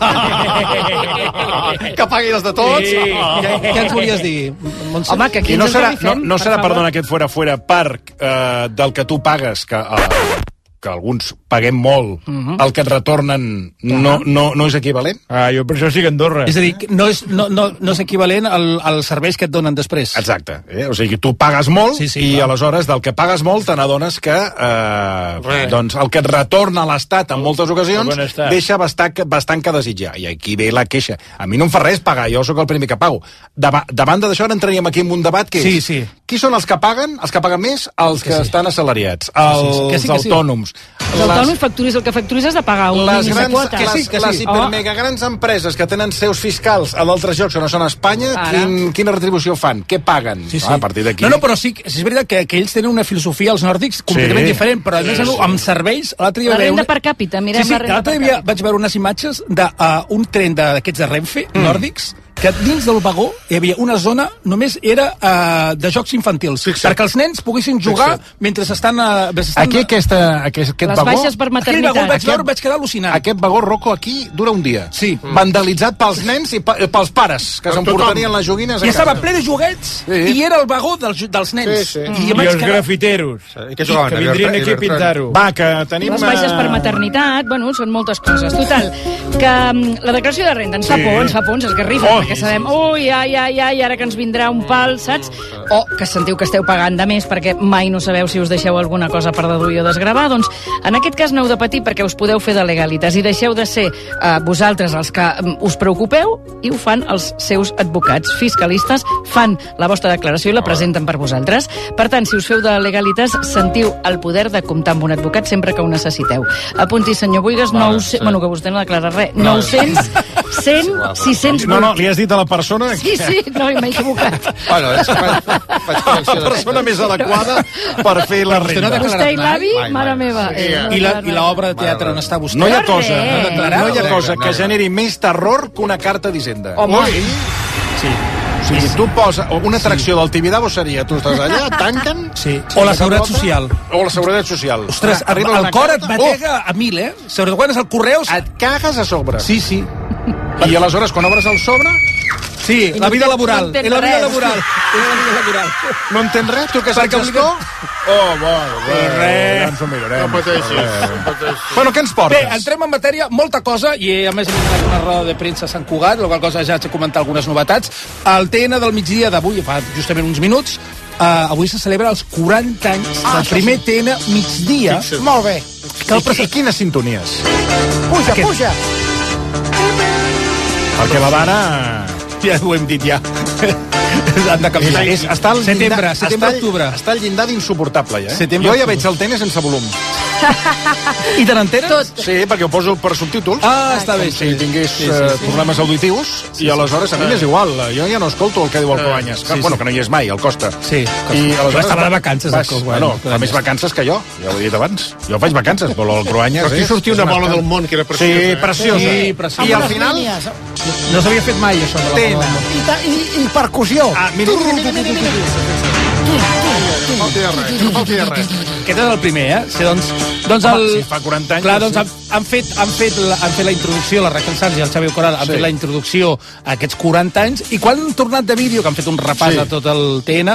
Q: tant. Que paguin els de tots.
K: Sí. Què, què ens volies dir, Montse?
N: Home, que aquí
M: I no
N: ens
M: serà, no,
N: esgarrifem,
M: no
N: per
M: serà
N: favor.
M: perdona, aquest fora fora per eh, del que tu pagues, que, eh, que alguns paguem molt, el que et retornen no, no, no és equivalent?
E: Ah, jo per això sí que Andorra.
K: És a dir, que no és, no, no, no és equivalent al, als serveis que et donen després.
M: Exacte. Eh? O sigui, tu pagues molt
K: Sí, sí,
M: i
K: clar.
M: aleshores del que pagues molt te n'adones que eh, doncs, el que et retorna l'Estat en moltes ocasions
E: El benestar.
M: deixa bastant, bastant que desitjar. I aquí ve la queixa. A mi no em fa res pagar, jo sóc el primer que pago. Dava, davant d'això ara entraríem aquí en un debat que és...
K: Sí, sí.
M: Qui són els que paguen? Els que paguen més? Els que,
K: Que sí.
M: estan assalariats.
K: sí,
M: Els
K: que sí, que sí.
M: autònoms.
N: Els autònoms facturis, el que facturis has de pagar un
M: Les
N: mínim de
M: grans,
N: quota.
M: les,
K: sí, que sí.
M: les hipermega grans empreses que tenen seus fiscals a d'altres llocs que no són a Espanya,
N: Ara.
M: quin, quina retribució fan? Què paguen?
K: Sí, sí.
M: Ah, a partir d'aquí...
K: No, no, però sí, sí és veritat que, que ells tenen una filosofia, els nòrdics, completament
M: Sí.
K: diferent, però a més
M: Sí, sí.
K: amb serveis... L'altre dia
N: La
K: va haver
N: renda
K: una...
N: per càpita, mirem
K: sí, sí,
N: la renda
K: l'altre
N: per
K: dia
N: càpita.
K: vaig veure unes imatges d'un tren d'aquests de Renfe, mm. nòrdics, que dins del vagó hi havia una zona, només era uh, de jocs infantils,
O: Fixa't.
K: perquè els nens poguessin jugar
O: Fixa't.
K: mentre estan... Uh, estan
M: Aquí aquesta, aquest, aquest
N: Les
M: vagó...
N: baixes per
K: Aquell
N: maternitat.
K: vagó vaig veure, vaig quedar al·lucinant.
M: Aquest vagó, Rocco, aquí dura un dia.
K: Sí.
M: Vandalitzat pels nens i pa- pels pares, que
O: Per
M: s'emportarien
O: tothom.
M: les joguines a
K: I estava
M: casa.
K: ple de joguets,
M: Sí.
K: i era el vagó dels, dels nens.
O: Sí, sí.
K: I,
E: I
K: vaig
E: els
K: quedar...
E: grafiteros.
Q: I què jugaven?
E: Que vindrien
Q: I
E: aquí a
Q: Bertran?
E: pintar-ho.
M: Va, que tenim...
N: Les baixes per maternitat, bueno, són moltes coses. Total, que mm, la declaració de renda ens fa
M: Sí.
N: por, ens fa por, ens esgarrifa,
M: Oh,
N: perquè
M: sí,
N: sabem, ui, ai, ai, ai, ara que ens vindrà un pal, saps? O que sentiu que esteu pagant de més perquè mai no sabeu si us deixeu alguna cosa per deduir o desgravar. Doncs en aquest cas no heu de patir perquè us podeu fer de legalitas i deixeu de ser eh, vosaltres els que mm, us preocupeu i ho fan els seus advocats fiscalistes, fan la vostra declaració i la presenten per vosaltres. Per tant, si us feu de legalitas, sentiu el poder de comptar amb un advocat sempre que ho necessiteu. Apunti, senyor Buigas,
Q: Vale,
N: nou cents...
Q: sí.
N: Bueno, que vostè no declara res. nou-cents, cent, sis-cents...
M: No, no, li has dit a la persona...
N: Sí, sí, no, m'he equivocat.
Q: Bueno, és que faig, faig connexió
M: La
Q: de
M: persona més adequada per fer la
K: Vostè no
M: renda.
K: ha
N: Vostè i l'avi,
Q: Mai, mai.
N: mare meva.
O: Sí,
N: Eh,
O: ja.
N: no
K: I la-
N: declara
K: i l'obra de teatre on està vostè?
M: No hi ha
N: No
M: cosa,
N: res.
M: no,
K: declarar?
M: no hi ha
Q: No,
M: cosa
Q: no,
M: que
Q: no.
M: generi més terror que una carta d'Hisenda.
N: Home.
M: Ui.
K: Sí.
M: O sigui, tu posa una atracció del Tibidabo seria, tu estàs allà, tanquen...
K: Sí. O la seguretat social.
M: O la seguretat social.
K: Ostres, el,
M: Arriba
K: el
M: una
K: cor et
M: carta,
K: batega a mil, eh? Sobre quan és el correus...
M: oh, et cagues a sobre.
K: Sí, sí.
M: I aleshores, quan obres el sobre,
K: Sí, la vida laboral.
N: no entén
K: és la vida
N: res.
K: laboral. És la vida laboral.
M: no entens res, tu que saps
K: Perquè
M: gestor? Oh, bueno, bueno,
K: Res.
M: ja ens ho mirarem.
O: No pateixis, no pateixis.
M: Bueno, què ens portes?
K: Bé, entrem en matèria, molta cosa, i a més hem anat una roda de premsa a Sant Cugat, la qual cosa ja haig de comentar algunes novetats. El T N del migdia d'avui, fa justament uns minuts, uh, avui se celebra els quaranta anys
S: Ah,
K: del
S: això
K: primer T N migdia.
O: Fixa't.
S: Molt bé.
K: Que el
M: I, I quines sintonies?
S: Puja,
K: Aquest.
S: puja.
M: Perquè la d'ara...
K: Ja ho hem dit, ja. Han de canviar.
M: És, és, està al
K: Setembre,
M: llindar,
K: setembre,
M: està, al-
K: octubre.
M: Està al llindar d'insuportable, ja. Eh?
K: Setembre,
M: jo ja
K: octubre.
M: veig el tenis sense volum.
K: I te n'enteres?
R: Tot.
M: Sí, perquè ho poso per subtítols.
K: Ah, està bé.
M: Com si tingués
K: Sí, sí,
M: eh,
K: sí.
M: problemes auditius, i aleshores a mi m'és igual. Jo ja no escolto el que diu el Cruanyes.
K: sí,
M: bueno,
K: sí.
M: que no hi és mai, el Costa.
K: Sí,
M: I aleshores...
K: estava de vacances, el
M: vas,
K: Cruanyes.
M: bueno, fa més vacances que jo, ja ho he dit abans. Jo faig vacances, però el Cruanyes...
O: Però aquí
M: és-
O: sortia
M: és
O: una
M: una
O: bola
M: estan-
O: del món que era preciosa.
M: Sí,
O: eh?
M: preciosa.
K: Sí, preciosa.
M: I al
S: Amb
M: final...
S: les línies.
K: No s'havia fet mai, això, de la
M: Tena.
K: bola.
S: I, ta, i, i percussió.
M: Ah, mira, mira, mira, mira, mira.
O: No falti de res, no falti de res.
K: Aquest és el primer, eh? Sí, doncs, doncs
M: Home,
K: el...
M: si fa quaranta anys,
K: Clar,
M: doncs
K: doncs han, han, fet, han, fet la, han fet la introducció, la Raquel Sanz i el Xavi Coral han
M: Sí.
K: fet la introducció a aquests quaranta anys, i quan han tornat de vídeo, que han fet un repàs
M: Sí.
K: a tot el T N,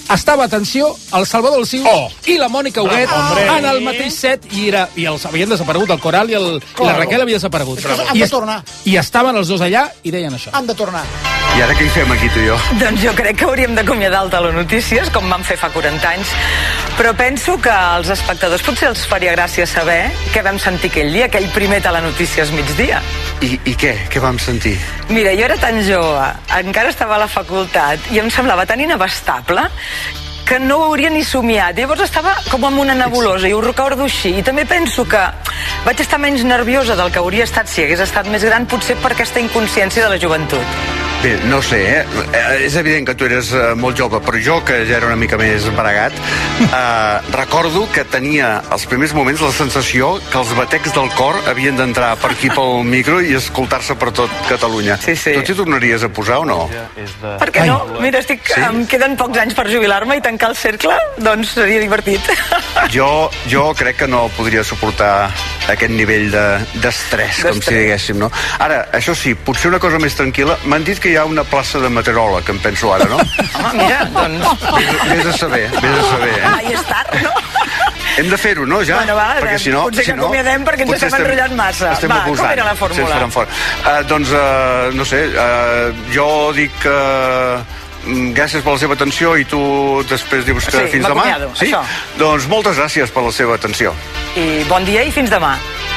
K: estava, atenció, el Salvador Alsius
M: oh.
K: i la Mònica Huguet
M: oh,
K: en el mateix set i, era, i els havien desaparegut, el Coral i, el, i la Raquel havia desaparegut.
S: Han de tornar.
K: I estaven els dos allà i deien això.
S: Han de tornar.
E: I ara què hi fem aquí, tu i jo?
L: Doncs jo crec que hauríem d'acomiadar el Telenotícies, com vam fer fa quaranta anys, però penso que als espectadors potser els faria gràcia saber què vam sentir aquell dia, aquell primer Telenotícies migdia.
E: I, i què? Què vam sentir?
L: Mira, jo era tan jove, encara estava a la facultat, i em semblava tan inabastable que no ho hauria ni somiat. Llavors estava com amb una nebulosa i ho recordo així. I també penso que vaig estar menys nerviosa del que hauria estat si hagués estat més gran, potser per aquesta inconsciència de la joventut.
E: Bé, no sé, eh? És evident que tu eres uh, molt jove, però jo, que ja era una mica més bregat, uh, recordo que tenia als primers moments la sensació que els batecs del cor havien d'entrar per aquí pel micro i escoltar-se per tot Catalunya.
L: Sí, sí.
E: Tu t'hi tornaries a posar o no?
L: Per què no? Mira, estic, sí? Em queden pocs anys per jubilar-me i tancar el cercle, doncs seria divertit.
E: Jo, jo crec que no podria suportar aquest nivell d'estrès, de, com si diguéssim, no? Ara, això sí, potser una cosa més tranquil·la, m'han dit que hi ha una plaça de meteoròleg, em penso ara, no?
L: Home, mira, doncs...
E: Vés a saber, vés a saber, eh?
L: Mai és tard, no?
E: Hem de fer-ho, no, ja?
L: Bueno, va,
E: perquè si no,
L: potser
E: si
L: que
E: no,
L: acomiadem perquè ens estem enrotllant massa.
E: Estem
L: va,
E: abusant.
L: com era la fórmula?
E: Sí, uh, doncs, uh, no sé, uh, jo dic que... Uh, gràcies per la seva atenció i tu després dius que
L: sí,
E: fins demà.
L: Sí, això.
E: Doncs moltes gràcies per la seva atenció.
L: I bon dia i fins demà.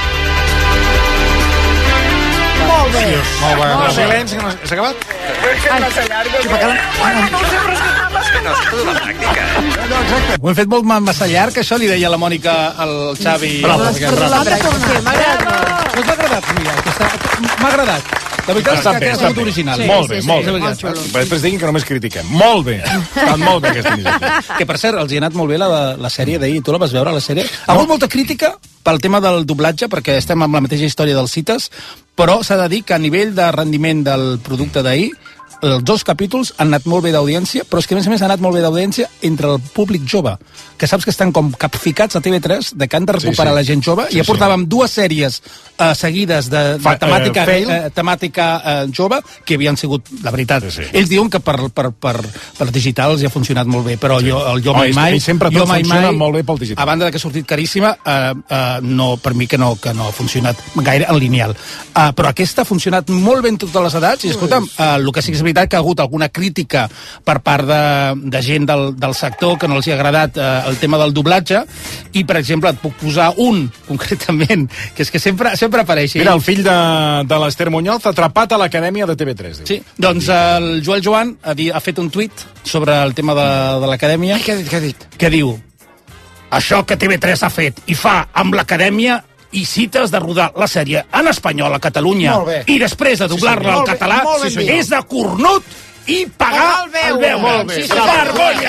S: Molt bé.
M: Molt bé. No, silenci, no s'ha acabat?
L: Massa llarg.
K: Ho hem fet molt massa llarg, això li deia la Mònica al Xavi.
R: Bravo. M'ha
K: agradat. M'ha agradat. La veritat és que ha estat original.
M: Sí, molt bé, sí, molt sí, bé. Sí, sí. Després diguin que només critiquem. Molt bé. Està molt bé aquesta iniciativa.
K: Que, per cert, els hi ha anat molt bé la, la sèrie d'ahir. Tu la vas veure, la sèrie? Ha hagut molta crítica pel tema del doblatge, perquè estem amb la mateixa història dels Cites, però s'ha de dir que a nivell de rendiment del producte d'ahir, els dos capítols han anat molt bé d'audiència, però és que a més a més ha anat molt bé d'audiència entre el públic jove, que saps que estan com capficats a T V tres, de que han de recuperar sí, sí. la gent jove, sí, i ja portàvem sí. dues sèries uh, seguides de, de Fa, temàtica, uh, uh, temàtica uh, jove, que havien sigut, la veritat, sí, sí. ells diuen que per, per, per, per digital els ha funcionat molt bé, però sí. jo, el jo mai oh, mai,
M: sempre
K: jo mai mai,
M: molt bé pel digital.
K: A banda de que ha sortit caríssima, uh, uh, no, per mi que no, que no ha funcionat gaire en lineal. Uh, però aquesta ha funcionat molt bé en totes les edats, i escolta'm, uh, el que sí que és veritat que ha hagut alguna crítica per part de, de gent del, del sector que no els hi ha agradat eh, el tema del doblatge, i per exemple et puc posar un concretament, que és que sempre, sempre apareix.
M: Mira, el fill de, de l'Ester Muñoz atrapat a l'acadèmia de T V tres. Diu.
K: Sí, doncs el Joel Joan ha, di, ha fet un tuit sobre el tema de, de l'acadèmia.
S: Què ha dit? Què ha dit?
K: Que diu: això que T V tres ha fet i fa amb l'acadèmia i Cites de rodar la sèrie en espanyol a Catalunya i després de doblar-la sí, al català
S: sí,
K: és de cornut i pagar el veu. El veu. Molt bé. Sí, vergonya!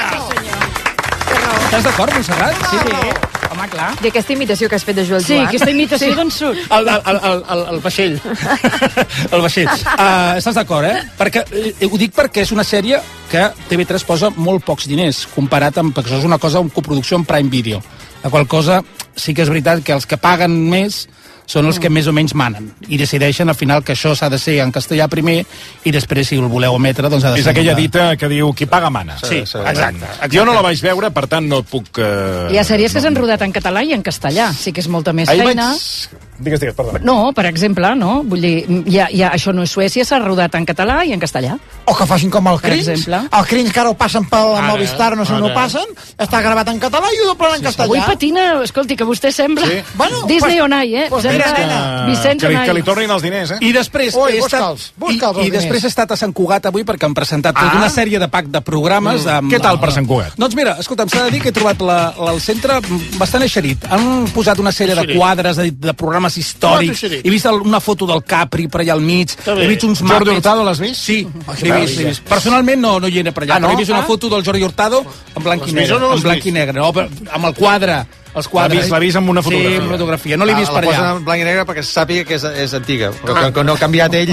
K: Estàs d'acord, Montserrat?
N: Sí, sí. Home, clar.
R: I aquesta imitació que has fet de Joel
N: sí,
R: Joan?
N: Sí, aquesta imitació sí. d'on surt?
K: El, el, el, el, el vaixell. El vaixell. Uh, estàs d'acord, eh? Perquè, eh, ho dic perquè és una sèrie que T V tres posa molt pocs diners, comparat amb... perquè això és una cosa, una coproducció amb Prime Video. La qual cosa sí que és veritat que els que paguen més són els que més o menys manen i decideixen al final que això s'ha de ser en castellà primer i després, si el voleu emetre, doncs ha de
M: ser... És aquella dita que diu qui paga mana.
K: Sí, exacte, exacte.
M: Jo no la vaig veure, per tant no puc... Uh...
N: Hi ha sèries que s'han rodat en català i en castellà, sí que és molta més
M: Ahir
N: feina.
M: Vaig... Digues, digues, perdó.
N: No, per exemple, no? Vull dir, ja, ja, això no és Suècia, s'ha rodat en català i en castellà.
S: O que facin com el Crins. El Crins que ara ho passen per la Movistar, no sé on ho passen, està gravat en català i ho doblen en castellà.
N: Avui patina, escolti, que vostè sembla...
S: Sí. Bueno,
N: Disney
S: pues,
N: on I, eh?
S: Pues mira, nena.
N: Vicenç
M: que, li,
N: Onay.
M: que li tornin els diners, eh?
K: I després,
S: Ui,
K: he estat,
S: busca'ls,
K: i, i després he estat a Sant Cugat avui perquè han presentat tota
M: ah.
K: una sèrie de pack de programes.
M: Mm.
K: Amb,
M: Què tal per Sant Cugat?
K: Doncs mira, escolta'm, s'ha de dir que he trobat la, la, el centre bastant eixerit. Han posat una sèrie de quadres de, de programes històrics. He vist una foto del Capri per allà al mig. He vist uns mapes.
M: Jordi Hurtado l'has vist?
K: Sí, l'he vist, vist. Personalment no, no hi era per allà, ah, no? Però he vist una ah? foto del Jordi Hurtado en blanc i negre. No en blanc i negre, no, amb el quadre. Els quadres.
M: L'ha vist amb una fotografia.
K: Sí, amb fotografia. No l'he vist per allà.
Q: La posa en blanc i negre perquè se sàpiga que és, és antiga, però que, que no ha canviat ell.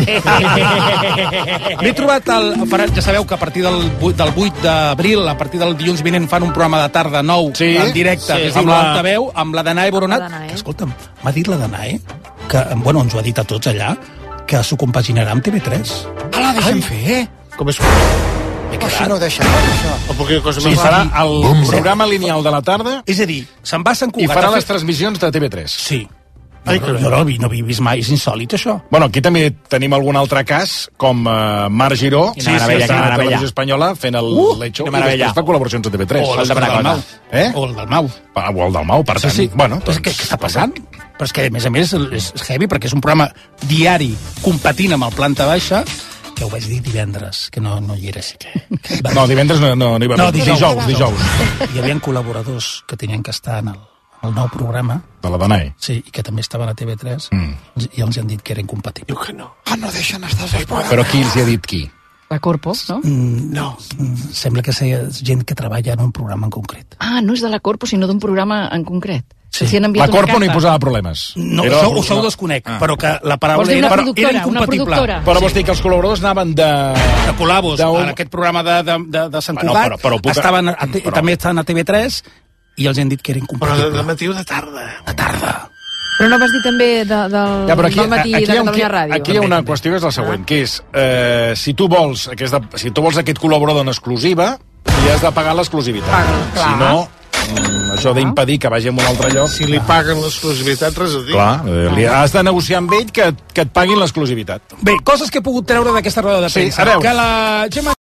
K: M'he trobat, el, ja sabeu que a partir del, del vuit d'abril, a partir del dilluns vinent, fan un programa de tarda nou, sí? en directe, sí. que es diu l'Altaveu, amb la Danae Boronat, que, escolta'm, m'ha dit la Danae, que, bueno, ens ho ha dit a tots allà, que s'ho compaginarà amb T V tres.
S: Ah, la deixem fer.
M: Com és...
S: Així no ho deixarem, això.
O: O perquè cosa
M: Sí,
O: més
M: farà
O: rara.
M: el programa lineal de la tarda
K: És a dir, se'n va a Sant
M: i
K: Cugat...
M: farà
K: a fer-
M: les transmissions de T V tres.
K: Sí.
O: Ai,
K: jo, jo no, l'he- no havia vist mai, és insòlit, això.
M: Bueno, aquí també tenim algun altre cas, com uh, Marc Giró,
Q: Quina meravella,
M: que està
Q: quina
M: a la
Q: meravella.
M: televisió espanyola fent el
K: Uh,
M: Late Show,
Q: quina
M: i
Q: meravella.
M: després fa col·laboracions a T V tres.
K: O el
Q: Falta
K: del
Q: una
K: Dalmau.
M: Eh?
K: O el Dalmau.
M: Ah, o el Dalmau, per
K: Sí,
M: tant.
K: sí.
M: Bueno,
K: Però és que, què està passant? Però és que, a més a més, és, és heavy, perquè és un programa diari competint amb el Planta Baixa, que ho vaig dir divendres, que no, no hi era així.
M: No, divendres no, no, no hi va
K: No,
M: haver.
K: dijous,
M: dijous, dijous.
K: Hi havia col·laboradors que tenien que estar en el, en el nou programa.
M: De la Danai.
K: Sí, i que també estaven a T V tres,
M: Mm.
K: i els han dit que era incompatible.
O: Diu que no.
S: Ah, no deixen estar els programes.
M: Però qui els hi ha dit qui?
N: La Corpo, no?
K: Mm,
O: No.
K: mm, sembla que és gent que treballa en un programa en concret.
N: Ah, no és de la Corpo, sinó d'un programa en concret.
K: Sí.
N: Si han
M: La
N: enviat una
M: Corpo no hi
N: carta.
M: posava problemes.
K: No,
M: Era-
K: això, això ho
M: no.
K: desconec,
M: Ah.
K: però que la paraula
N: Vols dir una
K: era,
N: productora,
K: era
N: una
K: incompatible.
N: productora?
M: Però vols dir que els col·laboradors anaven de...
K: De col·labos,
M: D'un-
K: en aquest programa de, de, de, de Sant
M: Bueno,
K: Cugat,
M: però- però puc-
K: estaven a, a,
M: però-
K: també estan a T V tres i els han dit que era
O: Però de,
K: incompatible.
O: de matí o de tarda.
K: De tarda.
R: Però no vas dir també de, del,
M: Ja, però aquí,
R: del matí
M: aquí,
R: de
M: hi ha un-
R: Catalunya Ràdio?
M: aquí hi ha una qüestió que és la següent, que és, eh, si tu vols aquesta, si tu vols aquest col·laborador en exclusiva, li has de pagar l'exclusivitat.
R: Clar.
M: Si no, mm, això d'impedir que vagi a un altre lloc...
O: Si li paguen l'exclusivitat, res a dir.
M: Clar, eh, li has de negociar amb ell que, que et paguin l'exclusivitat.
K: Bé, coses que he pogut treure d'aquesta roda de
M: Sí,
K: premsa.
M: a veure.
K: Que la Gemma